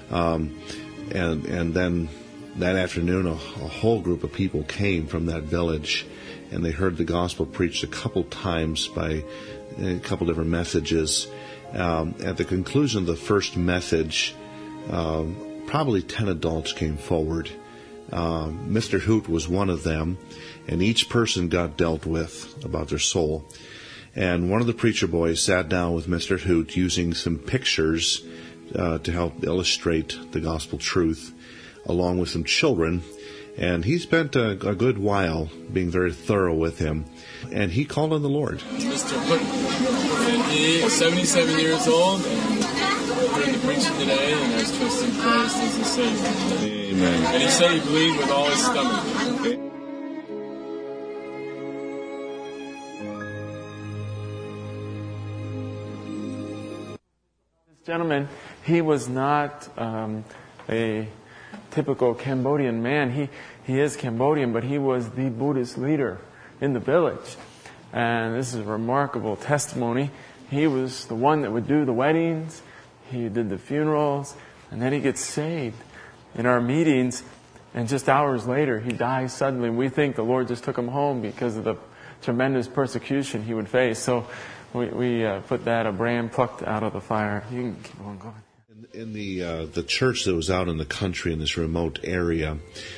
And then that afternoon, a whole group of people came from that village, and they heard the gospel preached a couple times by a couple different messages. At the conclusion of the first message, probably 10 adults came forward. Mr. Hoot was one of them, and each person got dealt with about their soul. And one of the preacher boys sat down with Mr. Hoot using some pictures to help illustrate the gospel truth, along with some children. And he spent a good while being very thorough with him. And he called on the Lord. Mr. Hoot, and he is 77 years old, and heard the preaching today, and has trusted Christ as his Savior. Amen. And he said he believed with all his stomach. Okay. This gentleman, he was not a typical Cambodian man. He is Cambodian, but he was the Buddhist leader in the village. And this is a remarkable testimony. He was the one that would do the weddings. He did the funerals. And then he gets saved in our meetings. And just hours later, he dies suddenly. We think the Lord just took him home because of the tremendous persecution he would face. So we put that, a brand plucked out of the fire. You can keep on going. In the church that was out in the country in this remote area,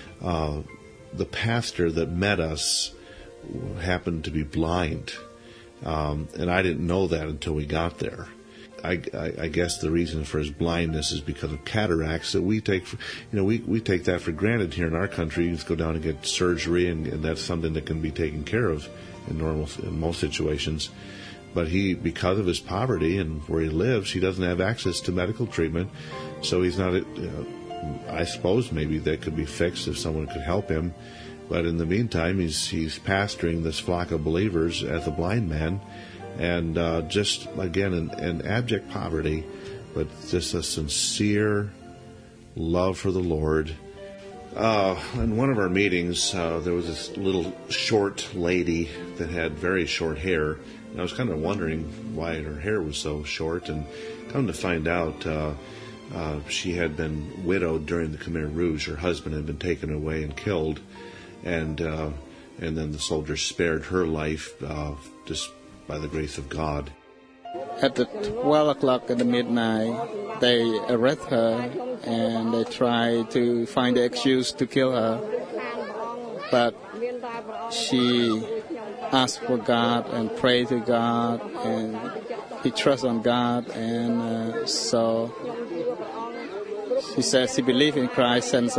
the pastor that met us happened to be blind, and I didn't know that until we got there. I guess the reason for his blindness is because of cataracts that we take. We take that for granted here in our country. You just go down and get surgery, and that's something that can be taken care of in most situations. But because of his poverty and where he lives, he doesn't have access to medical treatment. So he's not, I suppose maybe that could be fixed if someone could help him. But in the meantime, he's pastoring this flock of believers as a blind man. And just, again, in abject poverty, but just a sincere love for the Lord. In one of our meetings, there was this little short lady that had very short hair. And I was kind of wondering why her hair was so short, and come to find out, she had been widowed during the Khmer Rouge. Her husband had been taken away and killed, and then the soldiers spared her life just by the grace of God. At the 12 o'clock in the midnight, they arrest her and they try to find an excuse to kill her, but she asked for God and prayed to God, and he trusts on God, and so she says she believes in Christ since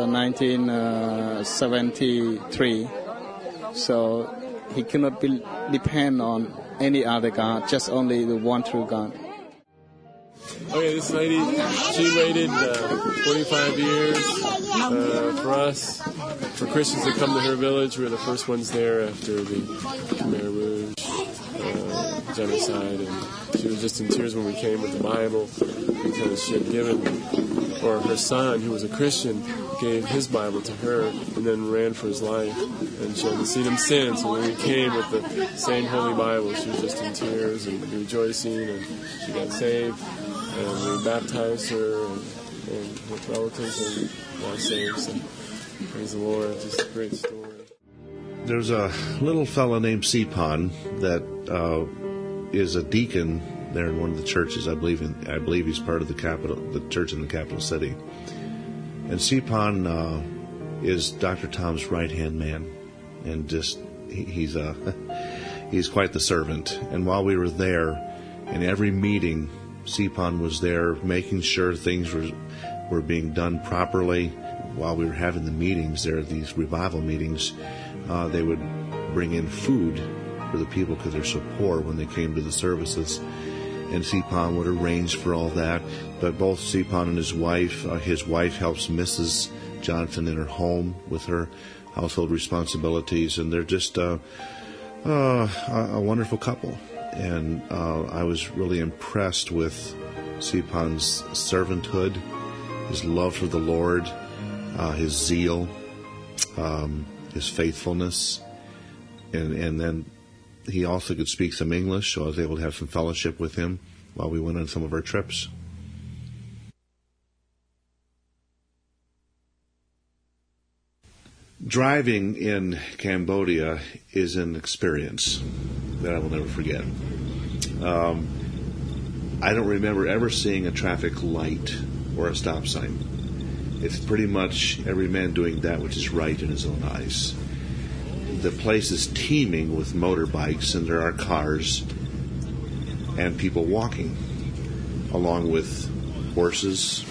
1973. So he cannot depend on any other God, just only the one true God. Okay, this lady, she waited 25 years for us, for Christians to come to her village. We were the first ones there after the Khmer Rouge genocide, and she was just in tears when we came with the Bible, because she had given, or her son, who was a Christian, gave his Bible to her and then ran for his life, and she hadn't seen him since. And when we came with the same Holy Bible, she was just in tears and rejoicing, and she got saved. And we baptized her and with relatives, and got saved. So praise the Lord. Just a great story. There's a little fella named Sipan that is a deacon there in one of the churches. I believe he's part of the church in the capital city. And Sipan is Dr. Tom's right-hand man, and just he's quite the servant. And while we were there, in every meeting, Sipan was there making sure things were being done properly. While we were having the meetings there, these revival meetings, they would bring in food for the people because they're so poor when they came to the services. and Sipan would arrange for all that. But both Sipan and his wife helps Mrs. Johnson in her home with her household responsibilities, and they're just a wonderful couple. And I was really impressed with Sipan's servanthood, his love for the Lord, his zeal, his faithfulness, and then he also could speak some English, so I was able to have some fellowship with him while we went on some of our trips. Driving in Cambodia is an experience that I will never forget. I don't remember ever seeing a traffic light or a stop sign. It's pretty much every man doing that which is right in his own eyes. The place is teeming with motorbikes, and there are cars and people walking, along with horses,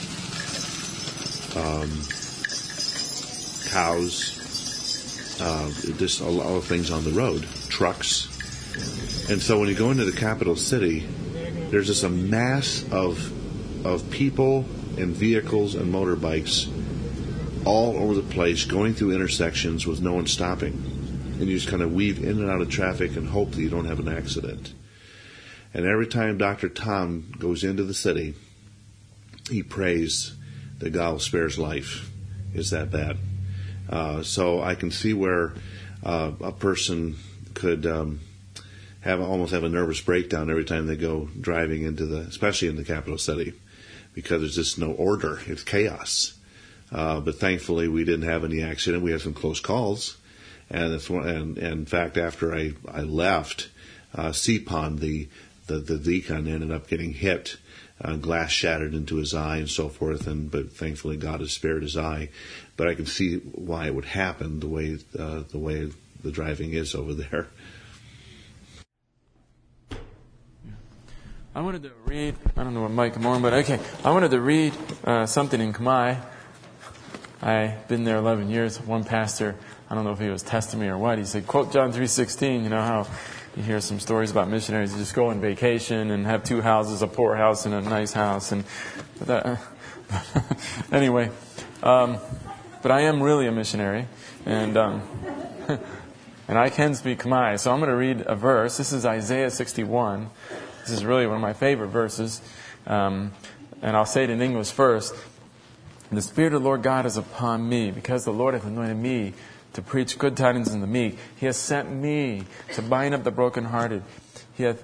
cows, just a lot of things on the road, trucks. And so when you go into the capital city, there's just a mass of people and vehicles and motorbikes all over the place, going through intersections with no one stopping. And you just kind of weave in and out of traffic and hope that you don't have an accident. And every time Dr. Tom goes into the city, he prays that God will spare his life. It's that bad. So I can see where a person could almost have a nervous breakdown every time they go driving especially in the capital city, because there's just no order. It's chaos. But thankfully, we didn't have any accident. We had some close calls, and in fact, after I left, Sipan, the deacon, ended up getting hit. Glass shattered into his eye and so forth, but thankfully God has spared his eye. But I can see why it would happen the way the driving is over there. I wanted to read, I don't know what Mike I'm on, but okay. I wanted to read something in Khmer. I've been there 11 years. One pastor, I don't know if he was testing me or what, he said, quote John 3:16, you know how you hear some stories about missionaries who just go on vacation and have two houses, a poor house and a nice house. Anyway, but I am really a missionary, and and I can speak Khmer. So I'm going to read a verse. This is Isaiah 61. This is really one of my favorite verses. And I'll say it in English first. The Spirit of the Lord God is upon me, because the Lord hath anointed me to preach good tidings unto the meek. He has sent me to bind up the brokenhearted. He hath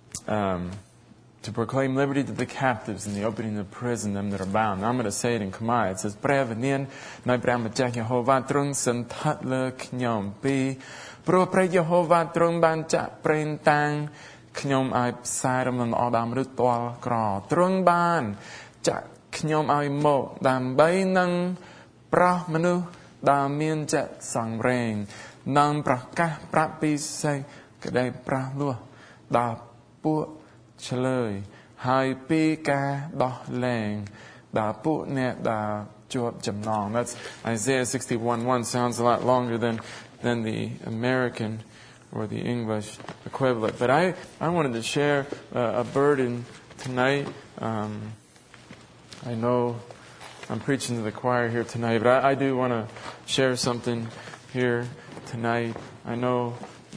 to proclaim liberty to the captives and the opening of the prison them that are bound. Now I'm going to say it in Khmer. It says, Prav Nien, Nai Prav Machak Yehovah Trung San That Le Knyom Pi. Pro Pray Yehovah Trung Ban Chak Prain Tang Knyom Ai Psaram and Adam Ritual Kra. Trung Ban Chak Knyom Ai Mo Dam Bay Nang Prah Manu. ដើមមានចៈសង្រេងនាំប្រកាសប្រាប់ពីសេចក្តីប្រាស់លួសដល់ពួកឆ្លើយហើយពីការដោះលែងដល់ពួកអ្នកដែលជាប់ចំណង That's Isaiah 61:1. Sounds a lot longer than the American or the English equivalent. But I wanted to share a burden tonight. I know I'm preaching to the choir here tonight, but I do want to share something here tonight. I know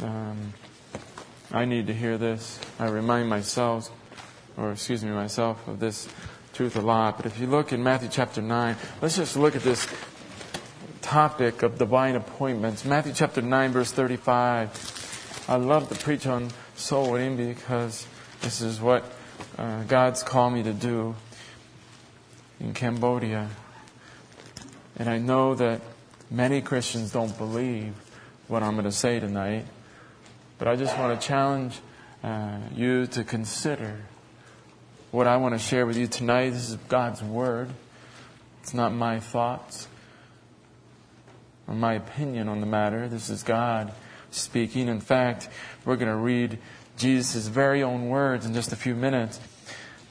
I need to hear this. I remind myself of this truth a lot. But if you look in Matthew chapter 9, let's just look at this topic of divine appointments. Matthew chapter 9, verse 35. I love to preach on soul winning because this is what God's called me to do in Cambodia. And I know that many Christians don't believe what I'm going to say tonight, but I just want to challenge you to consider what I want to share with you tonight. This is God's Word. It's not my thoughts or my opinion on the matter. This is God speaking. In fact, we're going to read Jesus' very own words in just a few minutes.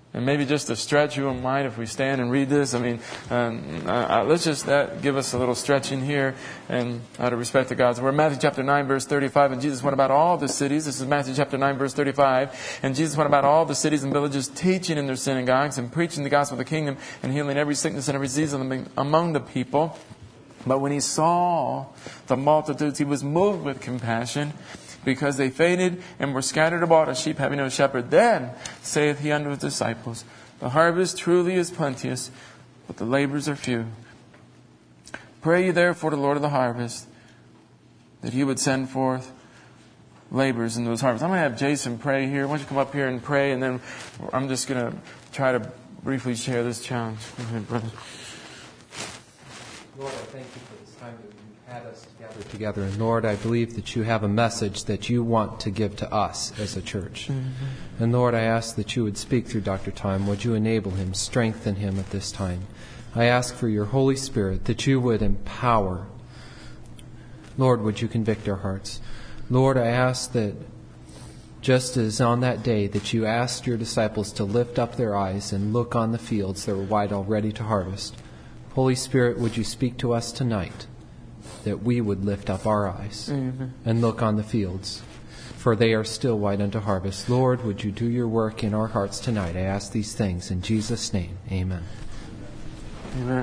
And maybe just to stretch, you won't mind if we stand and read this. I mean, let's just give us a little stretching here, and out of respect to God's word. Matthew chapter 9, verse 35. And Jesus went about all the cities. This is Matthew chapter 9, verse 35. And Jesus went about all the cities and villages, teaching in their synagogues and preaching the gospel of the kingdom and healing every sickness and every disease among the people. But when he saw the multitudes, he was moved with compassion, because they fainted and were scattered about as sheep having no shepherd. Then saith he unto his disciples, the harvest truly is plenteous, but the laborers are few. Pray ye therefore to the Lord of the harvest, that he would send forth laborers into his harvest. I'm going to have Jason pray here. Why don't you come up here and pray, and then I'm just going to try to briefly share this challenge. Go ahead, brother. Lord, I thank you for this time that you've had us together. And Lord, I believe that you have a message that you want to give to us as a church. Mm-hmm. And Lord, I ask that you would speak through Dr. Time. Would you enable him, strengthen him at this time? I ask for your Holy Spirit that you would empower. Lord, would you convict our hearts? Lord, I ask that just as on that day that you asked your disciples to lift up their eyes and look on the fields that were white already to harvest, Holy Spirit, would you speak to us tonight that we would lift up our eyes and look on the fields, for they are still white unto harvest. Lord, would you do your work in our hearts tonight? I ask these things in Jesus' name. Amen. Amen.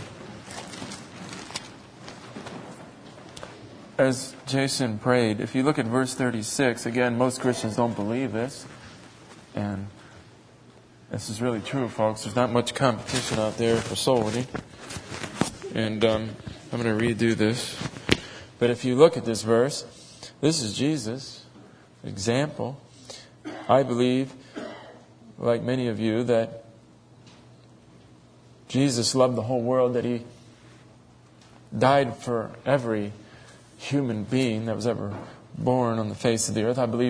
As Jason prayed, if you look at verse 36, again, most Christians don't believe this. And this is really true, folks. There's not much competition out there for soul winning. And I'm going to redo this. But if you look at this verse, this is Jesus' example. I believe, like many of you, that Jesus loved the whole world, that he died for every human being that was ever born on the face of the earth. I believe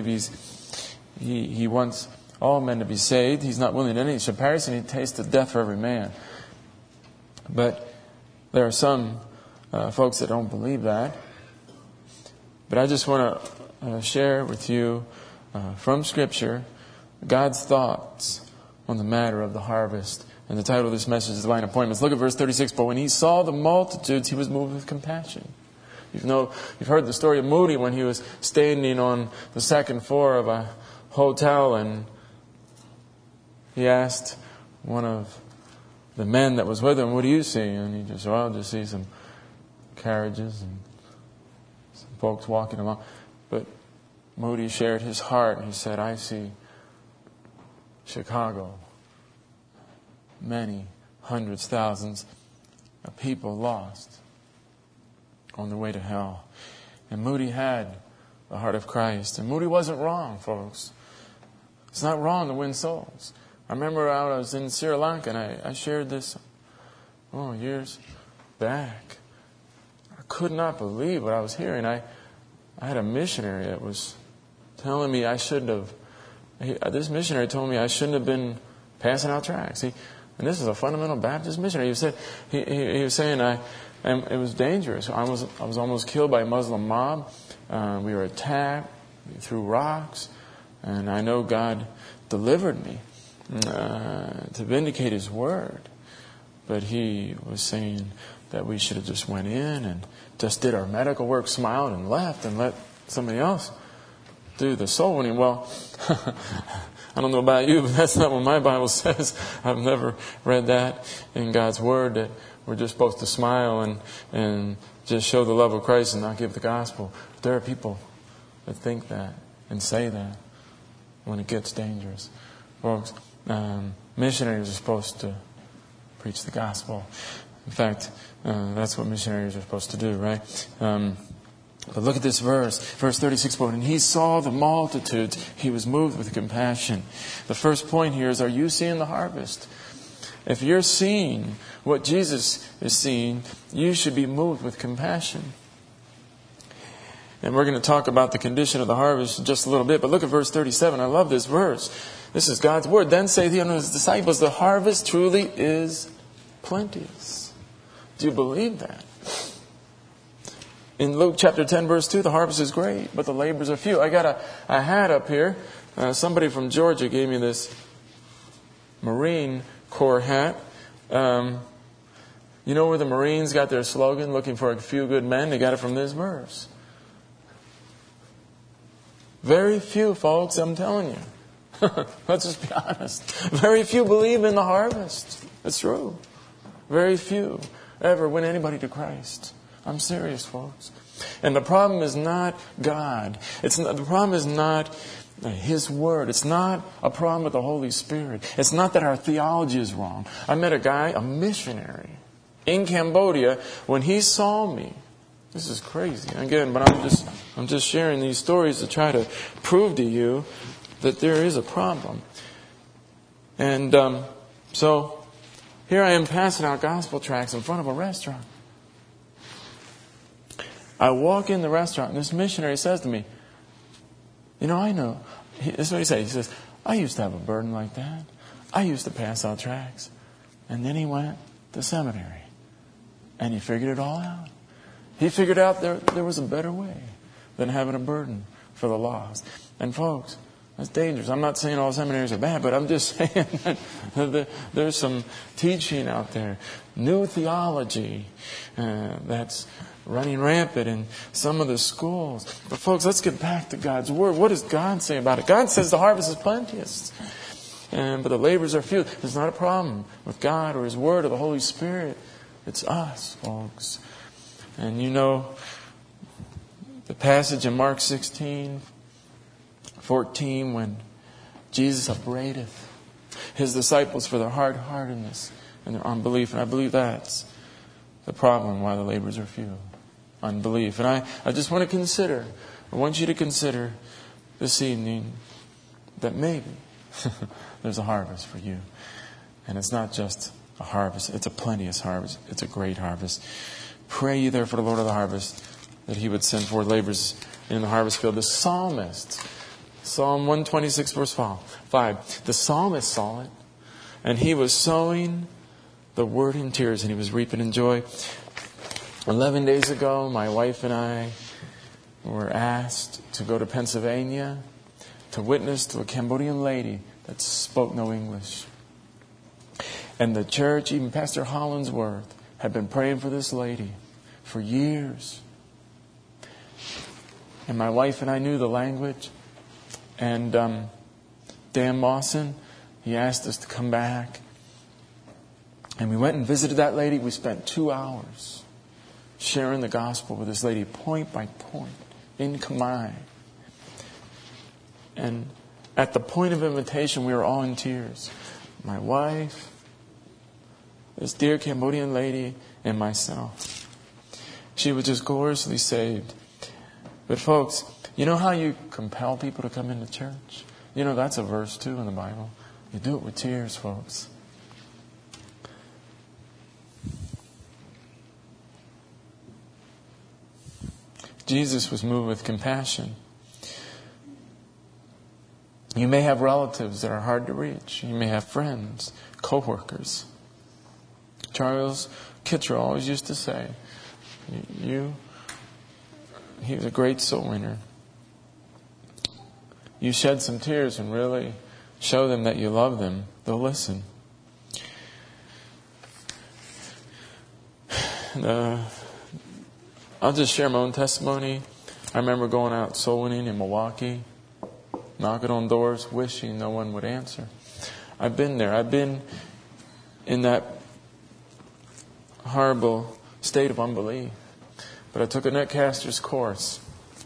he wants all men to be saved. He's not willing that any should perish, and he tasted death for every man. But there are some folks that don't believe that. But I just want to share with you from Scripture God's thoughts on the matter of the harvest. And the title of this message is Divine Appointments. Look at verse 36. But when he saw the multitudes, he was moved with compassion. You've heard the story of Moody when he was standing on the second floor of a hotel, and he asked one of the men that was with him, "What do you see?" And he just said, "Well, I just see some carriages and some folks walking along." But Moody shared his heart, and he said, "I see Chicago, many hundreds, thousands of people lost on their way to hell." And Moody had the heart of Christ. And Moody wasn't wrong, folks. It's not wrong to win souls. I remember I was in Sri Lanka, and I shared this years back. I could not believe what I was hearing. I had a missionary that was telling me I shouldn't have. This missionary told me I shouldn't have been passing out tracts. And this is a fundamental Baptist missionary. He was saying and it was dangerous. I was almost killed by a Muslim mob. We were attacked. We threw rocks. And I know God delivered me to vindicate His word. But he was saying that we should have just went in and just did our medical work, smiled and left, and let somebody else do the soul winning. Well, I don't know about you, but that's not what my Bible says. I've never read that in God's Word, that we're just supposed to smile and just show the love of Christ and not give the gospel. But there are people that think that and say that when it gets dangerous. Folks, missionaries are supposed to preach the gospel. In fact, that's what missionaries are supposed to do, right? But look at this verse 36. But when he saw the multitudes, he was moved with compassion. The first point here is, are you seeing the harvest? If you're seeing what Jesus is seeing, you should be moved with compassion. And we're going to talk about the condition of the harvest in just a little bit. But look at verse 37. I love this verse. This is God's word. Then saith he unto his disciples, the harvest truly is plenteous. Do you believe that? In Luke chapter 10, verse 2, the harvest is great, but the laborers are few. I got a hat up here. Somebody from Georgia gave me this Marine Corps hat. You know where the Marines got their slogan, looking for a few good men? They got it from this verse. Very few, folks, I'm telling you. Let's just be honest. Very few believe in the harvest. It's true. Very few ever win anybody to Christ. I'm serious, folks. And the problem is not God. The problem is not His Word. It's not a problem with the Holy Spirit. It's not that our theology is wrong. I met a guy, a missionary, in Cambodia. When he saw me, this is crazy. Again, but I'm just sharing these stories to try to prove to you that there is a problem. And so here I am passing out gospel tracts in front of a restaurant. I walk in the restaurant and this missionary says to me, I know. This is what he said. He says, I used to have a burden like that. I used to pass out tracts. And then he went to seminary. And he figured it all out. He figured out there was a better way than having a burden for the lost. And folks, that's dangerous. I'm not saying all seminaries are bad, but I'm just saying that there's some teaching out there. New theology that's running rampant in some of the schools. But folks, let's get back to God's Word. What does God say about it? God says the harvest is plenteous, but the labors are few. There's not a problem with God or His Word or the Holy Spirit. It's us, folks. And you know the passage in Mark 16:14 when Jesus upbraideth His disciples for their hard-heartedness and their unbelief. And I believe that's the problem why the labors are few. Unbelief. And I just want to I want you to consider this evening that maybe there's a harvest for you. And it's not just a harvest. It's a plenteous harvest. It's a great harvest. Pray ye therefore the Lord of the harvest that He would send forth laborers in the harvest field. The psalmist, Psalm 126 verse 5, the psalmist saw it, and he was sowing the word in tears, and he was reaping in joy. 11 days ago, my wife and I were asked to go to Pennsylvania to witness to a Cambodian lady that spoke no English. And the church, even Pastor Hollinsworth, had been praying for this lady for years. And my wife and I knew the language. And Dan Mawson, he asked us to come back. And we went and visited that lady. We spent 2 hours sharing the gospel with this lady, point by point, in Khmer. And at the point of invitation, we were all in tears. My wife, this dear Cambodian lady, and myself. She was just gloriously saved. But folks, you know how you compel people to come into church? That's a verse too in the Bible. You do it with tears, folks. Jesus was moved with compassion. You may have relatives that are hard to reach. You may have friends, co-workers. Charles Kittrell always used to say, he was a great soul winner. You shed some tears and really show them that you love them, they'll listen. I'll just share my own testimony. I remember going out soul winning in Milwaukee, knocking on doors, wishing no one would answer. I've been there. I've been in that horrible state of unbelief. But I took a netcaster's course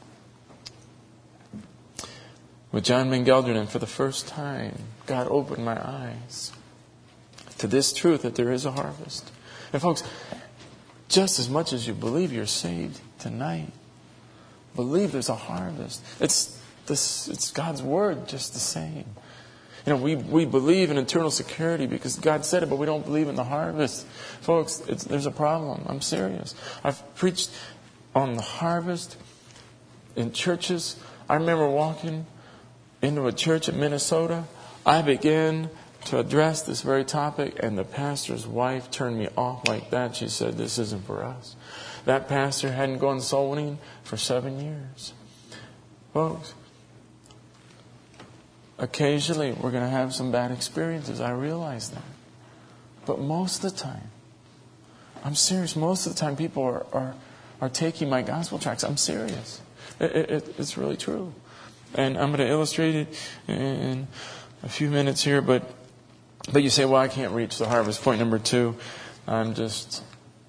with John Mengelderen, and for the first time, God opened my eyes to this truth that there is a harvest. And folks, just as much as you believe you're saved tonight, believe there's a harvest. It's God's word just the same. We believe in eternal security because God said it, but we don't believe in the harvest. Folks, there's a problem. I'm serious. I've preached on the harvest in churches. I remember walking into a church in Minnesota. I began to address this very topic, and the pastor's wife turned me off like that. She said, "This isn't for us." That pastor hadn't gone soul winning for 7 years. Folks, occasionally we're going to have some bad experiences. I realize that. But most of the time, I'm serious. Most of the time people are taking my gospel tracts. I'm serious. It's really true. And I'm going to illustrate it in a few minutes here. But you say, well, I can't reach the harvest. Point number 2, I'm just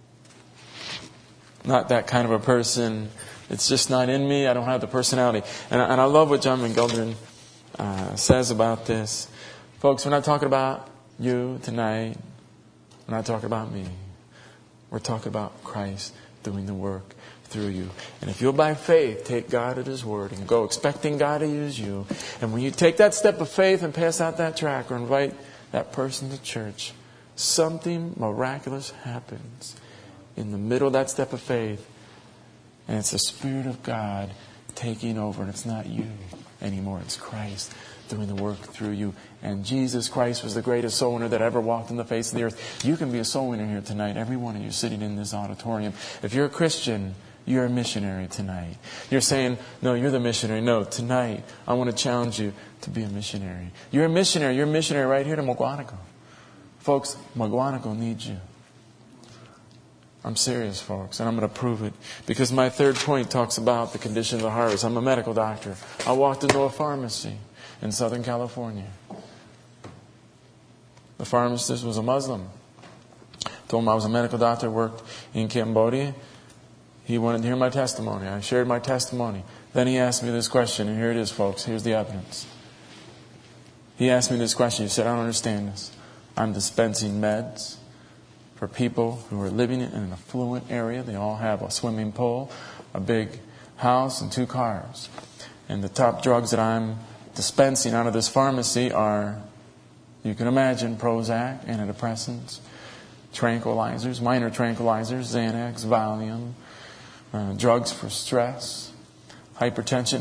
not that kind of a person. It's just not in me. I don't have the personality. And I love what John McGoldrick says about this. Folks, we're not talking about you tonight. We're not talking about me. We're talking about Christ doing the work through you. And if you'll by faith take God at His word and go expecting God to use you, and when you take that step of faith and pass out that tract or invite that person to church, something miraculous happens in the middle of that step of faith. And it's the Spirit of God taking over. And it's not you anymore. It's Christ doing the work through you. And Jesus Christ was the greatest soul winner that ever walked on the face of the earth. You can be a soul winner here tonight. Every one of you sitting in this auditorium. If you're a Christian, you're a missionary tonight. You're saying, no, you're the missionary. No, tonight I want to challenge you to be a missionary. You're a missionary. You're a missionary right here to Moguanaco. Folks, Moguanaco needs you. I'm serious, folks, and I'm going to prove it. Because my third point talks about the condition of the harvest. I'm a medical doctor. I walked into a pharmacy in Southern California. The pharmacist was a Muslim. Told him I was a medical doctor, worked in Cambodia. He wanted to hear my testimony. I shared my testimony. Then he asked me this question, and here it is, folks. Here's the evidence. He asked me this question. He said, I don't understand this. I'm dispensing meds for people who are living in an affluent area. They all have a swimming pool, a big house, and 2 cars. And the top drugs that I'm dispensing out of this pharmacy are, you can imagine, Prozac, antidepressants, tranquilizers, minor tranquilizers, Xanax, Valium, drugs for stress, hypertension.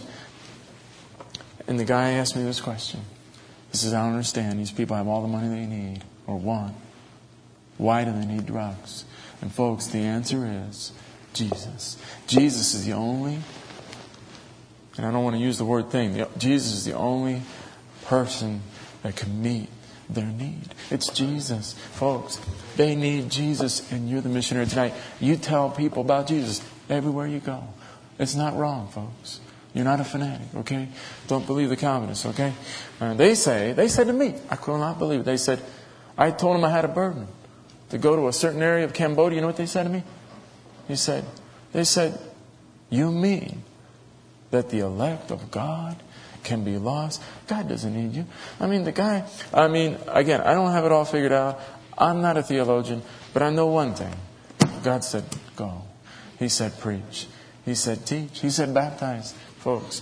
And the guy asked me this question. He says, I don't understand. These people have all the money they need or want. Why do they need drugs? And folks, the answer is Jesus. Jesus is the only, and I don't want to use the word thing, Jesus is the only person that can meet their need. It's Jesus. Folks, they need Jesus, and you're the missionary tonight. You tell people about Jesus everywhere you go. It's not wrong, folks. You're not a fanatic, okay? Don't believe the Calvinists, okay? They said to me, I could not believe it. They said, I told them I had a burden to go to a certain area of Cambodia. You know what they said to me? They said, you mean that the elect of God can be lost? God doesn't need you. Again, I don't have it all figured out. I'm not a theologian, but I know one thing. God said, go. He said, preach. He said, teach. He said, baptize. Folks,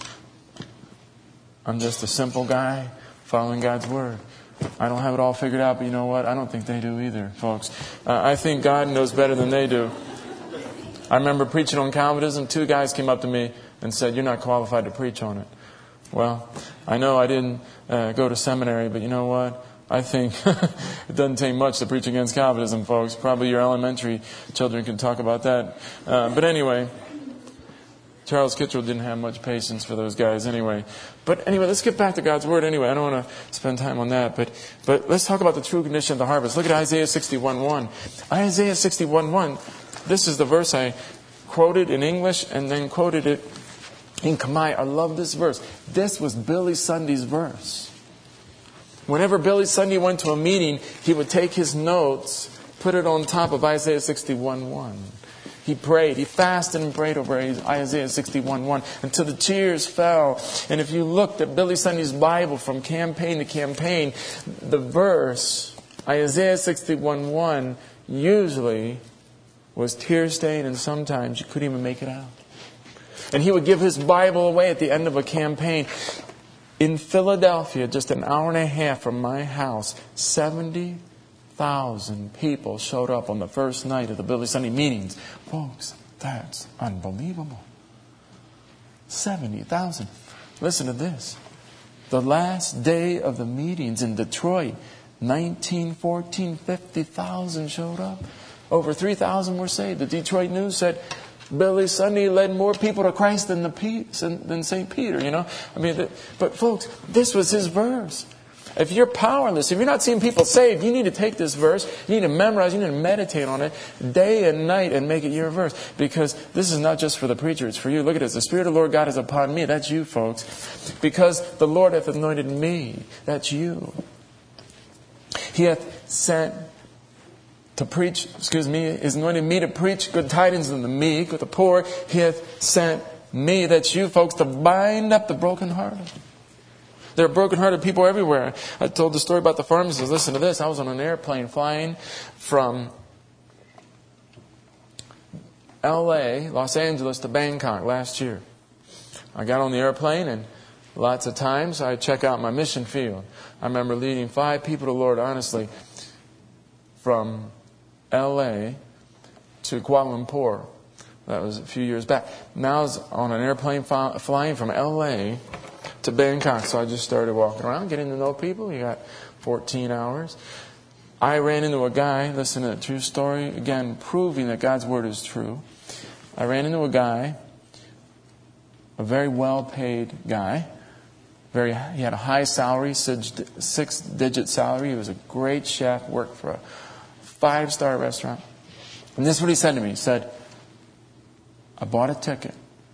I'm just a simple guy following God's word. I don't have it all figured out, but you know what? I don't think they do either, folks. I think God knows better than they do. I remember preaching on Calvinism. 2 guys came up to me and said, you're not qualified to preach on it. Well, I know I didn't go to seminary, but you know what? I think it doesn't take much to preach against Calvinism, folks. Probably your elementary children can talk about that. But anyway, Charles Kittrell didn't have much patience for those guys anyway. But anyway, let's get back to God's Word anyway. I don't want to spend time on that. But let's talk about the true condition of the harvest. Look at Isaiah 61:1. Isaiah 61:1. This is the verse I quoted in English and then quoted it in Khmer. I love this verse. This was Billy Sunday's verse. Whenever Billy Sunday went to a meeting, he would take his notes, put it on top of Isaiah 61:1. He prayed. He fasted and prayed over Isaiah 61:1 until the tears fell. And if you looked at Billy Sunday's Bible from campaign to campaign, the verse, Isaiah 61:1, usually was tear-stained, and sometimes you couldn't even make it out. And he would give his Bible away at the end of a campaign. In Philadelphia, just an hour and a half from my house, 70,000 people showed up on the first night of the Billy Sunday meetings. Folks, that's unbelievable. 70,000. Listen to this. The last day of the meetings in Detroit, 1914, 50,000 showed up. Over 3,000 were saved. The Detroit News said Billy Sunday led more people to Christ than St. Peter, you know. I mean, but folks, this was his verse. If you're powerless, if you're not seeing people saved, you need to take this verse, you need to memorize, you need to meditate on it day and night and make it your verse. Because this is not just for the preacher, it's for you. Look at this. The Spirit of the Lord God is upon me. That's you, folks. Because the Lord hath anointed me. That's you. He hath sent to preach, is anointed me to preach good tidings to the meek, with the poor. He hath sent me, that's you, folks, to bind up the brokenhearted. There are brokenhearted people everywhere. I told the story about the pharmacist. Listen to this. I was on an airplane flying from L.A., Los Angeles, to Bangkok last year. I got on the airplane, and lots of times I check out my mission field. I remember leading 5 people to the Lord, honestly, from L.A. to Kuala Lumpur. That was a few years back. Now I was on an airplane flying from L.A. to Bangkok. So I just started walking around, getting to know people. You got 14 hours. I ran into a guy, listen to a true story, again, proving that God's Word is true. I ran into a guy, a very well-paid guy. He had a high salary, 6-digit salary. He was a great chef, worked for a 5-star restaurant. And this is what he said to me. He said, I bought a ticket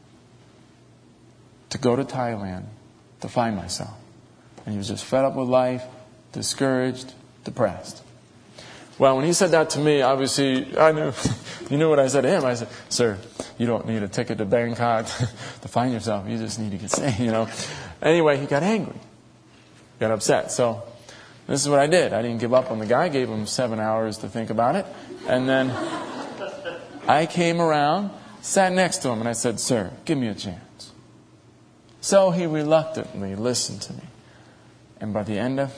to go to Thailand to find myself. And he was just fed up with life, discouraged, depressed. Well, when he said that to me, obviously, I knew, you knew what I said to him. I said, sir, you don't need a ticket to Bangkok to find yourself. You just need to get saved, you know. Anyway, he got angry, got upset. So this is what I did. I didn't give up on the guy. I gave him 7 hours to think about it. And then I came around, sat next to him, and I said, sir, give me a chance. So he reluctantly listened to me. And by the end,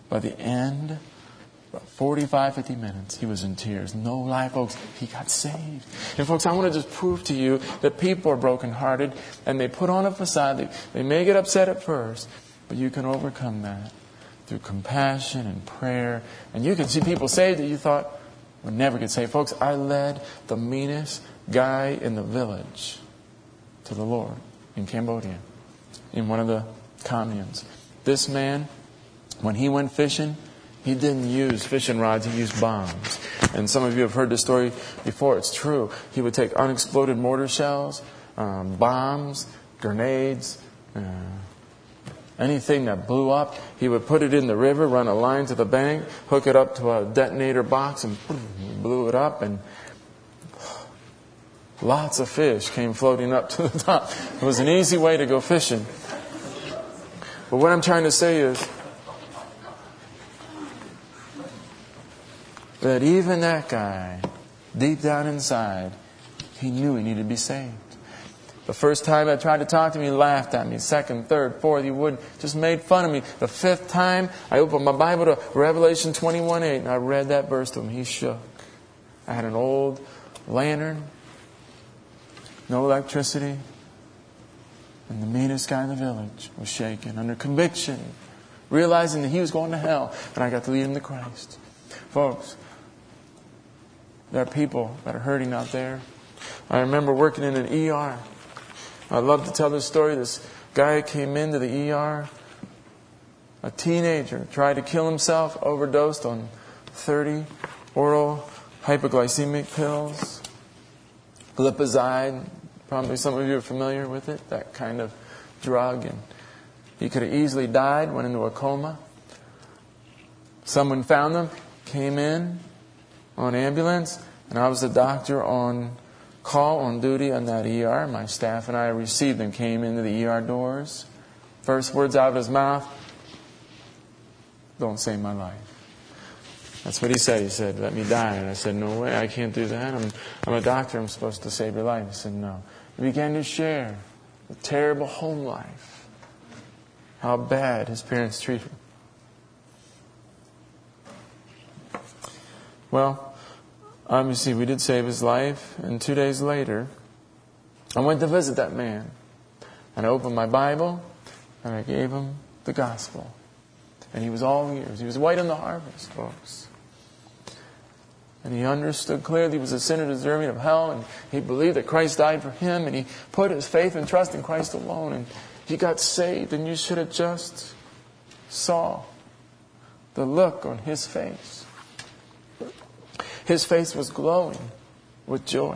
about 45, 50 minutes, he was in tears. No lie, folks, he got saved. And folks, I want to just prove to you that people are brokenhearted and they put on a facade. They may get upset at first, but you can overcome that through compassion and prayer. And you can see people saved that you thought would never get saved. Folks, I led the meanest guy in the village to the Lord in Cambodia, in one of the communes. This man, when he went fishing, he didn't use fishing rods, he used bombs. And some of you have heard this story before. It's true. He would take unexploded mortar shells, bombs, grenades, anything that blew up. He would put it in the river, run a line to the bank, hook it up to a detonator box, and blew it up. And lots of fish came floating up to the top. It was an easy way to go fishing. But what I'm trying to say is that even that guy, deep down inside, he knew he needed to be saved. The first time I tried to talk to him, he laughed at me. Second, third, fourth, he wouldn't. Just made fun of me. The 5th time, I opened my Bible to Revelation 21:8, and I read that verse to him. He shook. I had an old lantern, no electricity, and the meanest guy in the village was shaking under conviction, realizing that he was going to hell, and I got to lead him to Christ. Folks, there are people that are hurting out there. I remember working in an ER. I love to tell this story. This guy came into the ER, a teenager, tried to kill himself, overdosed on 30 oral hypoglycemic pills, glipizide. Probably some of you are familiar with it, that kind of drug. And he could have easily died, went into a coma. Someone found him, came in on ambulance, and I was the doctor on call, on duty on that ER. My staff and I received him, came into the ER doors. First words out of his mouth, "Don't save my life." That's what he said. He said, "Let me die." And I said, "No way, I can't do that. I'm a doctor, I'm supposed to save your life." He said, "No." He began to share the terrible home life, how bad his parents treated him. Well, obviously we did save his life, and 2 days later, I went to visit that man. And I opened my Bible, and I gave him the gospel. And he was all ears. He was white in the harvest, folks. And he understood clearly he was a sinner deserving of hell, and he believed that Christ died for him, and he put his faith and trust in Christ alone, and he got saved. And you should have just saw the look on his face. His face was glowing with joy.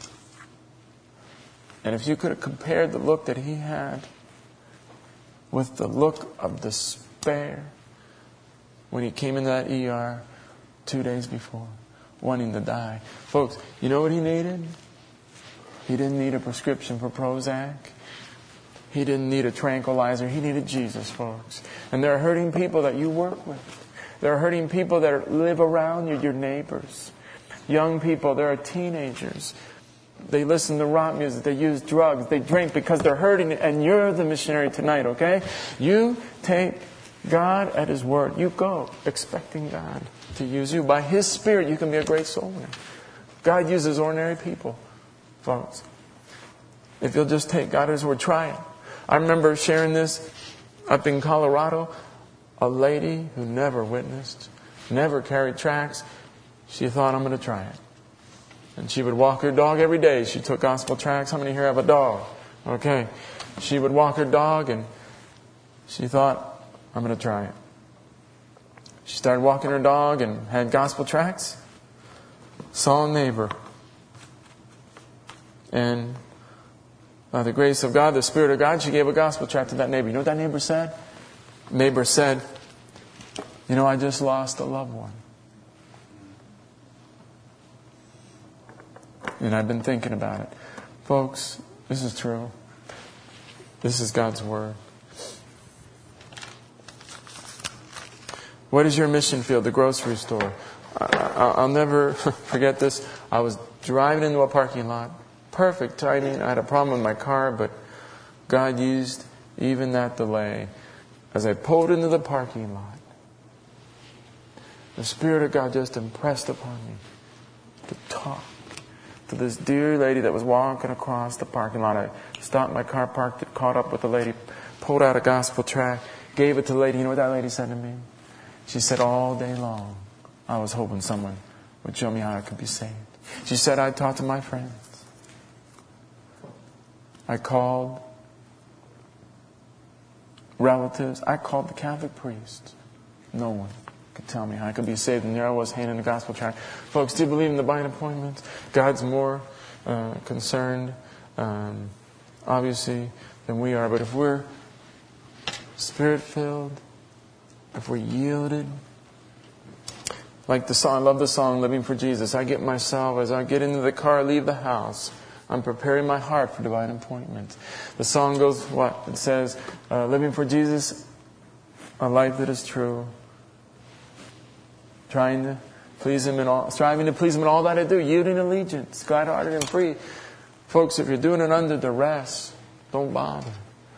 And if you could have compared the look that he had with the look of despair when he came into that ER 2 days before, wanting to die. Folks, you know what he needed? He didn't need a prescription for Prozac. He didn't need a tranquilizer. He needed Jesus, folks. And there are hurting people that you work with. There are hurting people that live around you, your neighbors. Young people, there are teenagers. They listen to rock music. They use drugs. They drink because they're hurting. And you're the missionary tonight, okay? You take God at His word. You go expecting God to use you. By His Spirit, you can be a great soul winner. God uses ordinary people, folks. If you'll just take God at His word, try it. I remember sharing this up in Colorado. A lady who never witnessed, never carried tracts, she thought, I'm going to try it. And she would walk her dog every day. She took gospel tracts. How many here have a dog? Okay. She would walk her dog and she thought, I'm going to try it. She started walking her dog and had gospel tracts. Saw a neighbor. And by the grace of God, the Spirit of God, she gave a gospel tract to that neighbor. You know what that neighbor said? Neighbor said, you know, I just lost a loved one. And I've been thinking about it. Folks, this is true. This is God's Word. What is your mission field? The grocery store. I'll never forget this. I was driving into a parking lot. Perfect timing. I had a problem with my car, but God used even that delay. As I pulled into the parking lot, the Spirit of God just impressed upon me to talk to this dear lady that was walking across the parking lot. I stopped my car, parked it, caught up with the lady, pulled out a gospel tract, gave it to the lady. You know what that lady said to me? She said, all day long, I was hoping someone would show me how I could be saved. She said, I talked to my friends. I called relatives. I called the Catholic priest. No one could tell me how I could be saved. And there I was handing the gospel tract. Folks, do you believe in divine appointments? God's more concerned, obviously, than we are. But if we're Spirit-filled, if we're yielded, like the song, I love the song, Living for Jesus. I get myself, as I get into the car, leave the house, I'm preparing my heart for divine appointments. The song goes what? It says, living for Jesus, a life that is true. Trying to please Him in all, striving to please Him in all that I do. Yielding allegiance, glad-hearted and free. Folks, if you're doing it under duress, don't bother.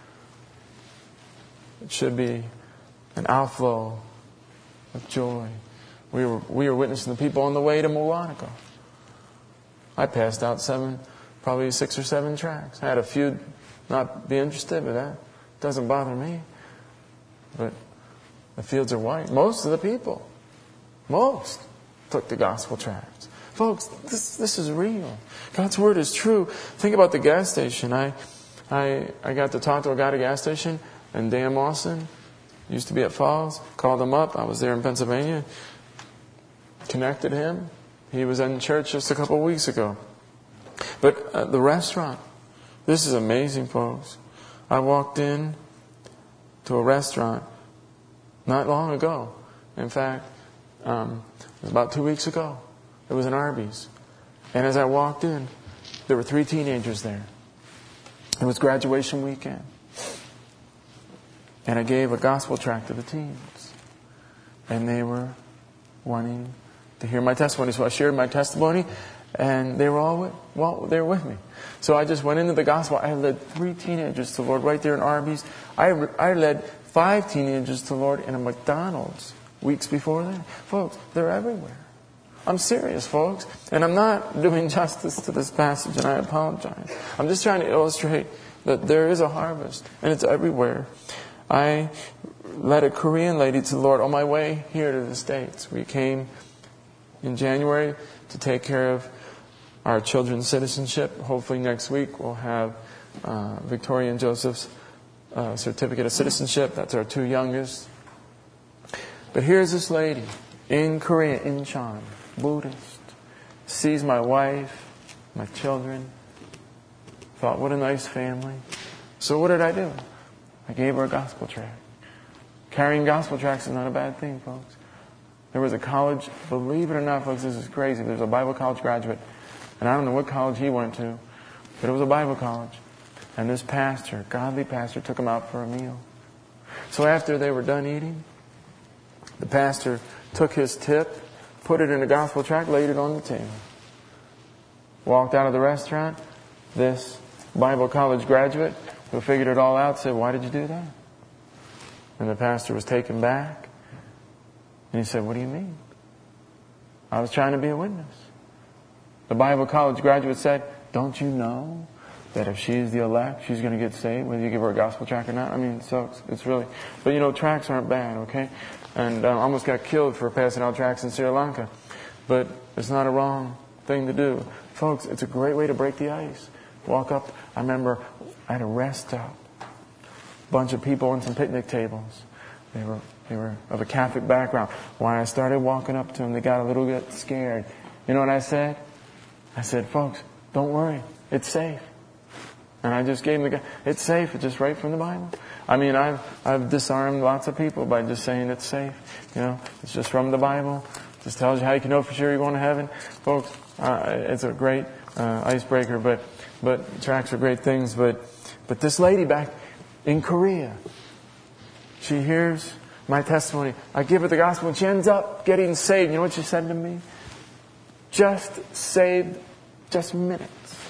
It should be an outflow of joy. We were witnessing the people on the way to Moanaco. I passed out probably 6 or 7 tracts. I had a few not be interested, but that doesn't bother me. But the fields are white. Most of the people, took the gospel tracts. Folks, this is real. God's Word is true. Think about the gas station. I got to talk to a guy at a gas station, and Dan Mawson used to be at Falls. Called him up. I was there in Pennsylvania. Connected him. He was in church just a couple of weeks ago. But the restaurant, this is amazing, folks. I walked in to a restaurant not long ago. In fact, it was about 2 weeks ago. It was an Arby's. And as I walked in, there were 3 teenagers there. It was graduation weekend. And I gave a gospel tract to the teens. And they were wanting to hear my testimony. So I shared my testimony. And they were they were with me. So I just went into the gospel. I led 3 teenagers to the Lord right there in Arby's. I led 5 teenagers to the Lord in a McDonald's weeks before that. Folks, they're everywhere. I'm serious, folks. And I'm not doing justice to this passage, and I apologize. I'm just trying to illustrate that there is a harvest, and it's everywhere. I led a Korean lady to the Lord on my way here to the States. We came in January to take care of our children's citizenship. Hopefully next week we'll have Victoria and Joseph's certificate of citizenship. That's our 2 youngest. But here's this lady in Korea, Incheon, Buddhist, sees my wife, my children, thought, what a nice family. So what did I do? I gave her a gospel tract. Carrying gospel tracts is not a bad thing, folks. There was a college, believe it or not, folks, this is crazy. There's a Bible college graduate, and I don't know what college he went to, but it was a Bible college. And this pastor, godly pastor, took him out for a meal. So after they were done eating, the pastor took his tip, put it in a gospel tract, laid it on the table. Walked out of the restaurant. This Bible college graduate who figured it all out said, why did you do that? And the pastor was taken back. And he said, what do you mean? I was trying to be a witness. The Bible college graduate said, don't you know that if she's the elect, she's going to get saved, whether you give her a gospel tract or not? I mean, so it's really... But you know, tracts aren't bad, okay? And almost got killed for passing out tracts in Sri Lanka. But it's not a wrong thing to do. Folks, it's a great way to break the ice. Walk up. I remember I had a rest stop. Bunch of people on some picnic tables. They were of a Catholic background. When I started walking up to them, they got a little bit scared. You know what I said? I said, folks, don't worry. It's safe. And I just gave them the guy, it's safe. It's just right from the Bible. I mean, I've disarmed lots of people by just saying it's safe. You know, it's just from the Bible. Just tells you how you can know for sure you're going to heaven. Folks, it's a great icebreaker, but tracts are great things. But this lady back in Korea, she hears my testimony. I give her the gospel and she ends up getting saved. You know what she said to me? Just saved, just minutes.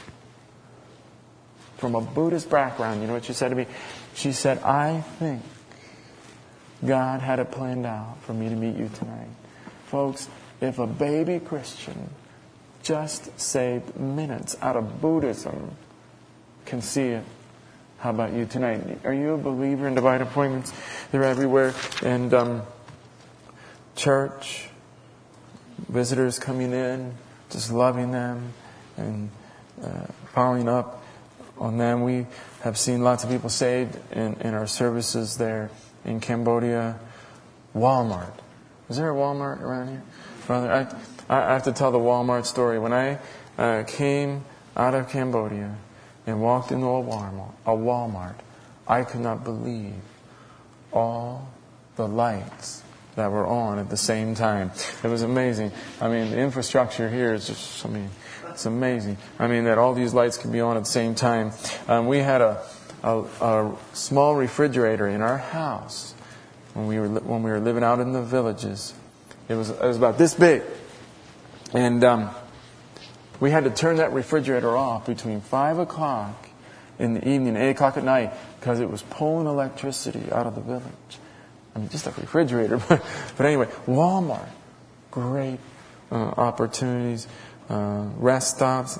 From a Buddhist background, you know what she said to me? She said, I think God had it planned out for me to meet you tonight. Folks, if a baby Christian just saved minutes out of Buddhism can see it, how about you tonight? Are you a believer in divine appointments? They're everywhere. And church, visitors coming in, just loving them and following up on them. We have seen lots of people saved in our services there in Cambodia. Walmart. Is there a Walmart around here? Brother, I have to tell the Walmart story. When I came out of Cambodia and walked into a Walmart, I could not believe all the lights that were on at the same time. It was amazing. I mean, the infrastructure here is just, it's amazing. I mean, that all these lights can be on at the same time. We had a small refrigerator in our house when we were living out in the villages. It was about this big. And we had to turn that refrigerator off between 5 o'clock in the evening, 8 o'clock at night, because it was pulling electricity out of the village. I mean, just a refrigerator. But anyway, Walmart, great opportunities, rest stops.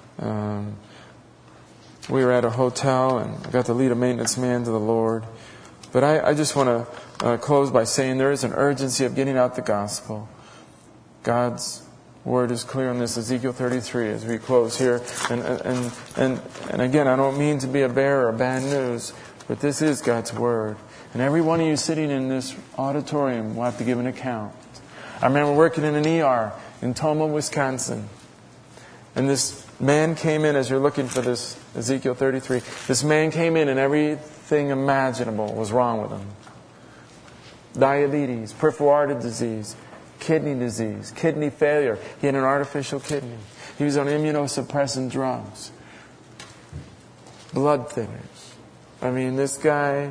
We were at a hotel, and I got to lead a maintenance man to the Lord. But I just want to close by saying there is an urgency of getting out the gospel. God's word is clear on this, Ezekiel 33, as we close here. And again, I don't mean to be a bearer of bad news, but this is God's word. And every one of you sitting in this auditorium will have to give an account. I remember working in an ER in Tomah, Wisconsin. And this man came in, as you're looking for this Ezekiel 33, this man came in and everything imaginable was wrong with him. Diabetes, peripheral artery disease, kidney failure. He had an artificial kidney. He was on immunosuppressant drugs, blood thinners. I mean, this guy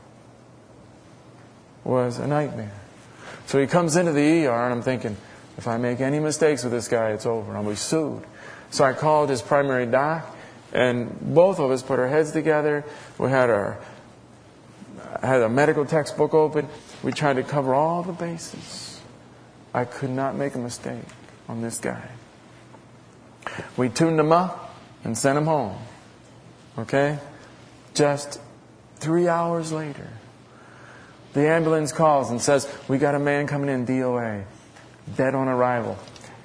was a nightmare. So he comes into the ER, and I'm thinking, if I make any mistakes with this guy, it's over. I'll be sued. So I called his primary doc, and both of us put our heads together. We had a medical textbook open. We tried to cover all the bases. I could not make a mistake on this guy. We tuned him up and sent him home. Okay? Just 3 hours later, the ambulance calls and says, we got a man coming in, DOA, dead on arrival.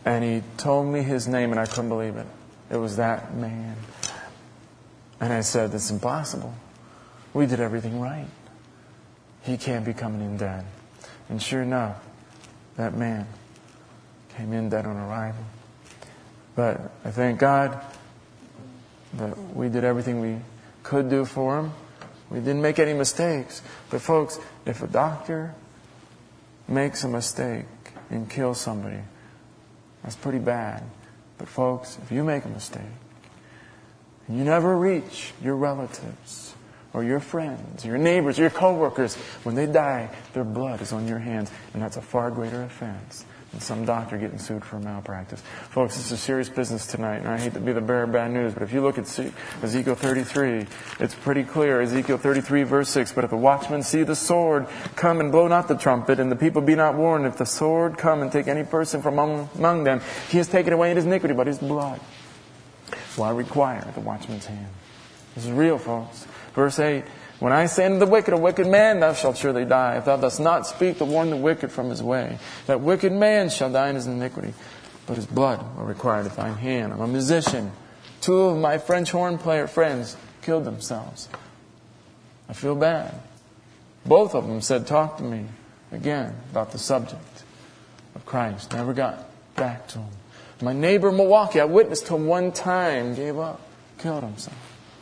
And he told me his name, and I couldn't believe it. It was that man. And I said, "That's impossible. We did everything right. He can't be coming in dead." And sure enough, that man came in dead on arrival. But I thank God that we did everything we could do for him. We didn't make any mistakes. But folks, if a doctor makes a mistake and kills somebody, that's pretty bad. But folks, if you make a mistake, and you never reach your relatives or your friends, your neighbors, your coworkers, when they die, their blood is on your hands, and that's a far greater offense than some doctor getting sued for malpractice. Folks, this is serious business tonight, and I hate to be the bearer of bad news, but if you look at Ezekiel 33, it's pretty clear. Ezekiel 33, verse 6, "But if the watchman see the sword come and blow not the trumpet, and the people be not warned, if the sword come and take any person from among them, he has taken away his iniquity, but his blood will I require at the watchman's hand." This is real, folks. Verse 8, "When I say unto the wicked, a wicked man, thou shalt surely die, if thou dost not speak to warn the wicked from his way. That wicked man shall die in his iniquity, but his blood will require at thine hand." I'm a musician. 2 of my French horn player friends killed themselves. I feel bad. Both of them said, "Talk to me again about the subject of Christ." Never got back to him. My neighbor in Milwaukee, I witnessed him one time, gave up, killed himself.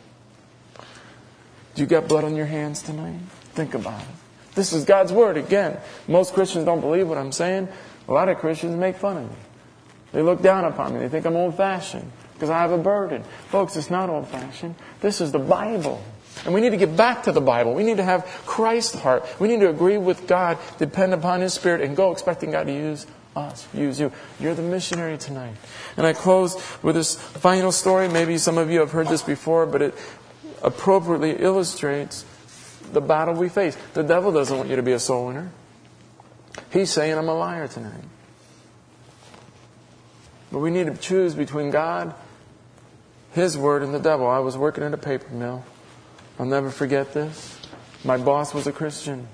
Do you got blood on your hands tonight? Think about it. This is God's Word again. Most Christians don't believe what I'm saying. A lot of Christians make fun of me. They look down upon me. They think I'm old-fashioned because I have a burden. Folks, it's not old-fashioned. This is the Bible. And we need to get back to the Bible. We need to have Christ's heart. We need to agree with God, depend upon His Spirit, and go expecting God to use us, use you. You're the missionary tonight. And I close with this final story. Maybe some of you have heard this before, but it appropriately illustrates the battle we face. The devil doesn't want you to be a soul winner. He's saying I'm a liar tonight. But we need to choose between God, His Word, and the devil. I was working at a paper mill. I'll never forget this. My boss was a Christian.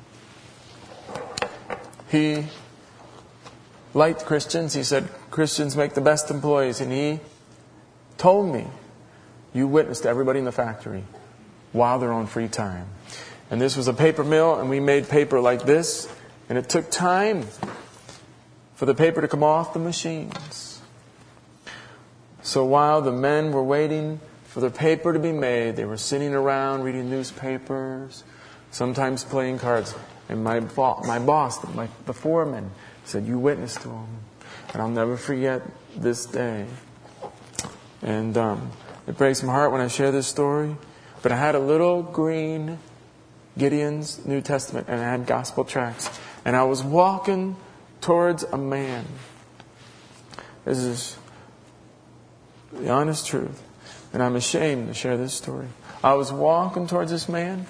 He liked Christians. He said Christians make the best employees. And he told me, "You witness to everybody in the factory while they're on free time." And this was a paper mill, and we made paper like this. And it took time for the paper to come off the machines. So while the men were waiting for the paper to be made, they were sitting around reading newspapers, sometimes playing cards. And my boss, the foreman, said, "You witness to them." And I'll never forget this day. And it breaks my heart when I share this story. But I had a little green Gideon's New Testament, and I had gospel tracts. And I was walking towards a man. This is the honest truth. And I'm ashamed to share this story. I was walking towards this man.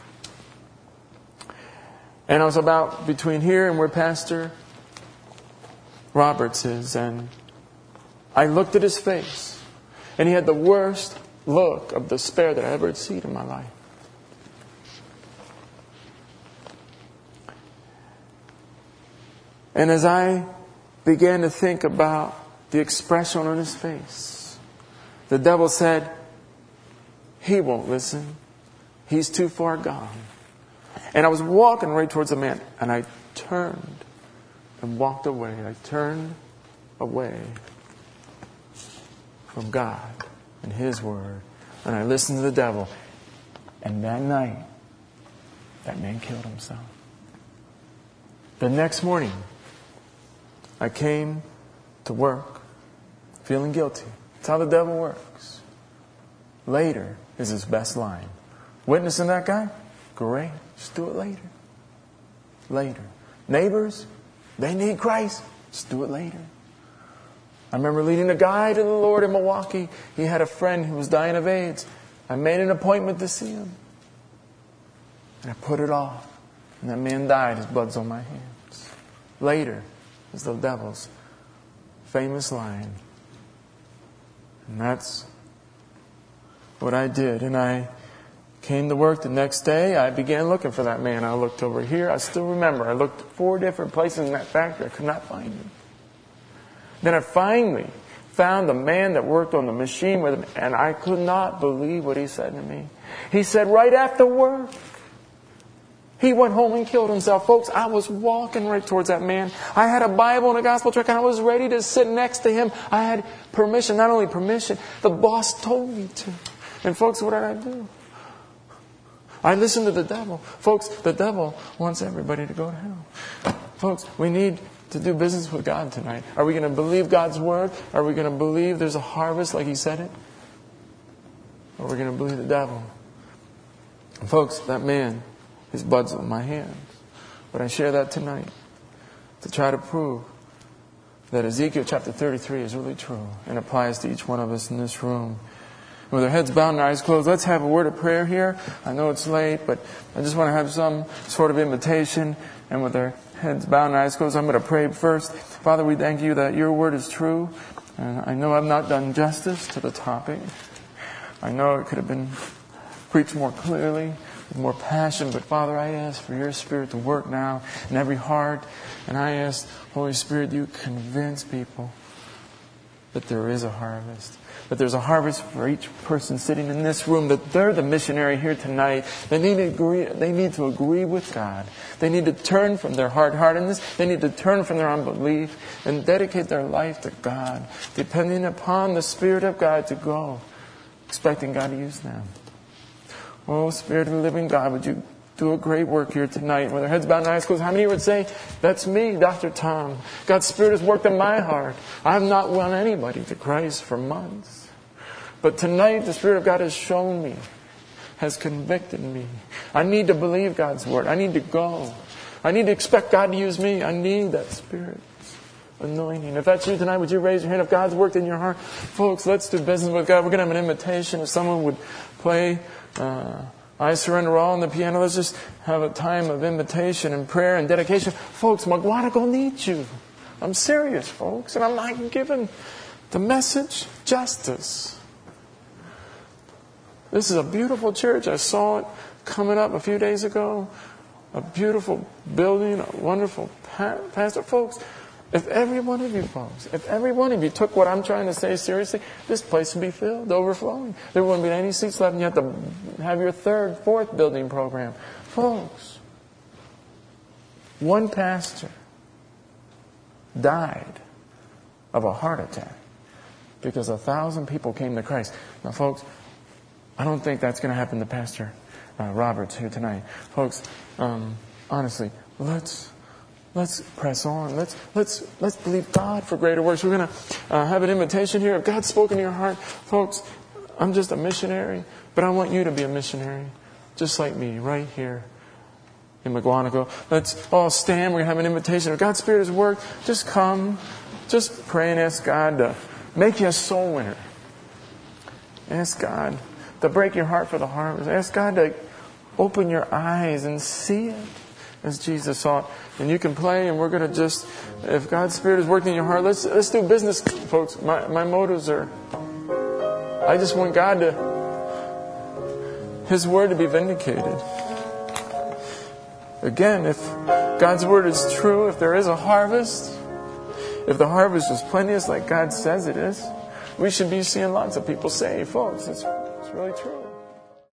And I was about between here and where Pastor Roberts is. And I looked at his face. And he had the worst look of despair that I ever had seen in my life. And as I began to think about the expression on his face, the devil said, "He won't listen. He's too far gone." And I was walking right towards the man, and I turned and walked away. I turned away from God and His Word, and I listened to the devil. And that night, that man killed himself. The next morning, I came to work feeling guilty. That's how the devil works. Later is his best line. Witnessing that guy? Great. Just do it later. Later. Neighbors? They need Christ. Just do it later. I remember leading a guy to the Lord in Milwaukee. He had a friend who was dying of AIDS. I made an appointment to see him. And I put it off. And that man died. His blood's on my hands. Later is the devil's famous line. And that's what I did. And I came to work the next day. I began looking for that man. I looked over here. I still remember. I looked 4 different places in that factory. I could not find him. Then I finally found the man that worked on the machine with him, and I could not believe what he said to me. He said, right after work, he went home and killed himself. Folks, I was walking right towards that man. I had a Bible and a gospel tract, and I was ready to sit next to him. I had permission, not only permission, the boss told me to. And folks, what did I do? I listened to the devil. Folks, the devil wants everybody to go to hell. Folks, we need to do business with God tonight. Are we going to believe God's word? Are we going to believe there's a harvest like he said it? Or are we going to believe the devil? And folks, that man, his blood's on my hands. But I share that tonight to try to prove that Ezekiel chapter 33 is really true and applies to each one of us in this room. With our heads bowed and our eyes closed, let's have a word of prayer here. I know it's late, but I just want to have some sort of invitation. And with our heads bowed and our eyes closed, I'm going to pray first. Father, we thank you that your word is true. And I know I've not done justice to the topic. I know it could have been preached more clearly, with more passion. But Father, I ask for your Spirit to work now in every heart. And I ask, Holy Spirit, you convince people that there is a harvest. That there's a harvest for each person sitting in this room. That they're the missionary here tonight. They need to agree with God. They need to turn from their hard-heartedness. They need to turn from their unbelief and dedicate their life to God, depending upon the Spirit of God to go, expecting God to use them. Oh, Spirit of the living God, would you do a great work here tonight? With our heads bowed and eyes closed, how many would say, that's me, Dr. Tom. God's Spirit has worked in my heart. I've not won anybody to Christ for months. But tonight, the Spirit of God has shown me, has convicted me. I need to believe God's word. I need to go. I need to expect God to use me. I need that Spirit's anointing. If that's you tonight, would you raise your hand if God's worked in your heart? Folks, let's do business with God. We're going to have an invitation. If someone would play I Surrender All on the piano, let's just have a time of invitation and prayer and dedication. Folks, McGuanago needs you. I'm serious, folks. And I'm not giving the message justice. This is a beautiful church. I saw it coming up a few days ago. A beautiful building, a wonderful pastor. Folks, if every one of you took what I'm trying to say seriously, this place would be filled, overflowing. There wouldn't be any seats left, and you have to have your third, fourth building program. Folks, one pastor died of a heart attack because 1,000 people came to Christ. Now, folks, I don't think that's going to happen to Pastor Roberts here tonight. Folks, honestly, let's press on. Let's believe God for greater works. We're going to have an invitation here. If God's spoken to your heart, folks, I'm just a missionary, but I want you to be a missionary, just like me, right here in McGuanago. Let's all stand. We're going to have an invitation. If God's Spirit has worked, just come. Just pray and ask God to make you a soul winner. Ask God to break your heart for the harvest. Ask God to open your eyes and see it as Jesus saw it. And you can play, and we're going to just, if God's Spirit is working in your heart, let's do business, folks. My motives are, I just want God His Word to be vindicated. Again, if God's Word is true, if there is a harvest, if the harvest is plenteous like God says it is, we should be seeing lots of people saved, folks. It's really true.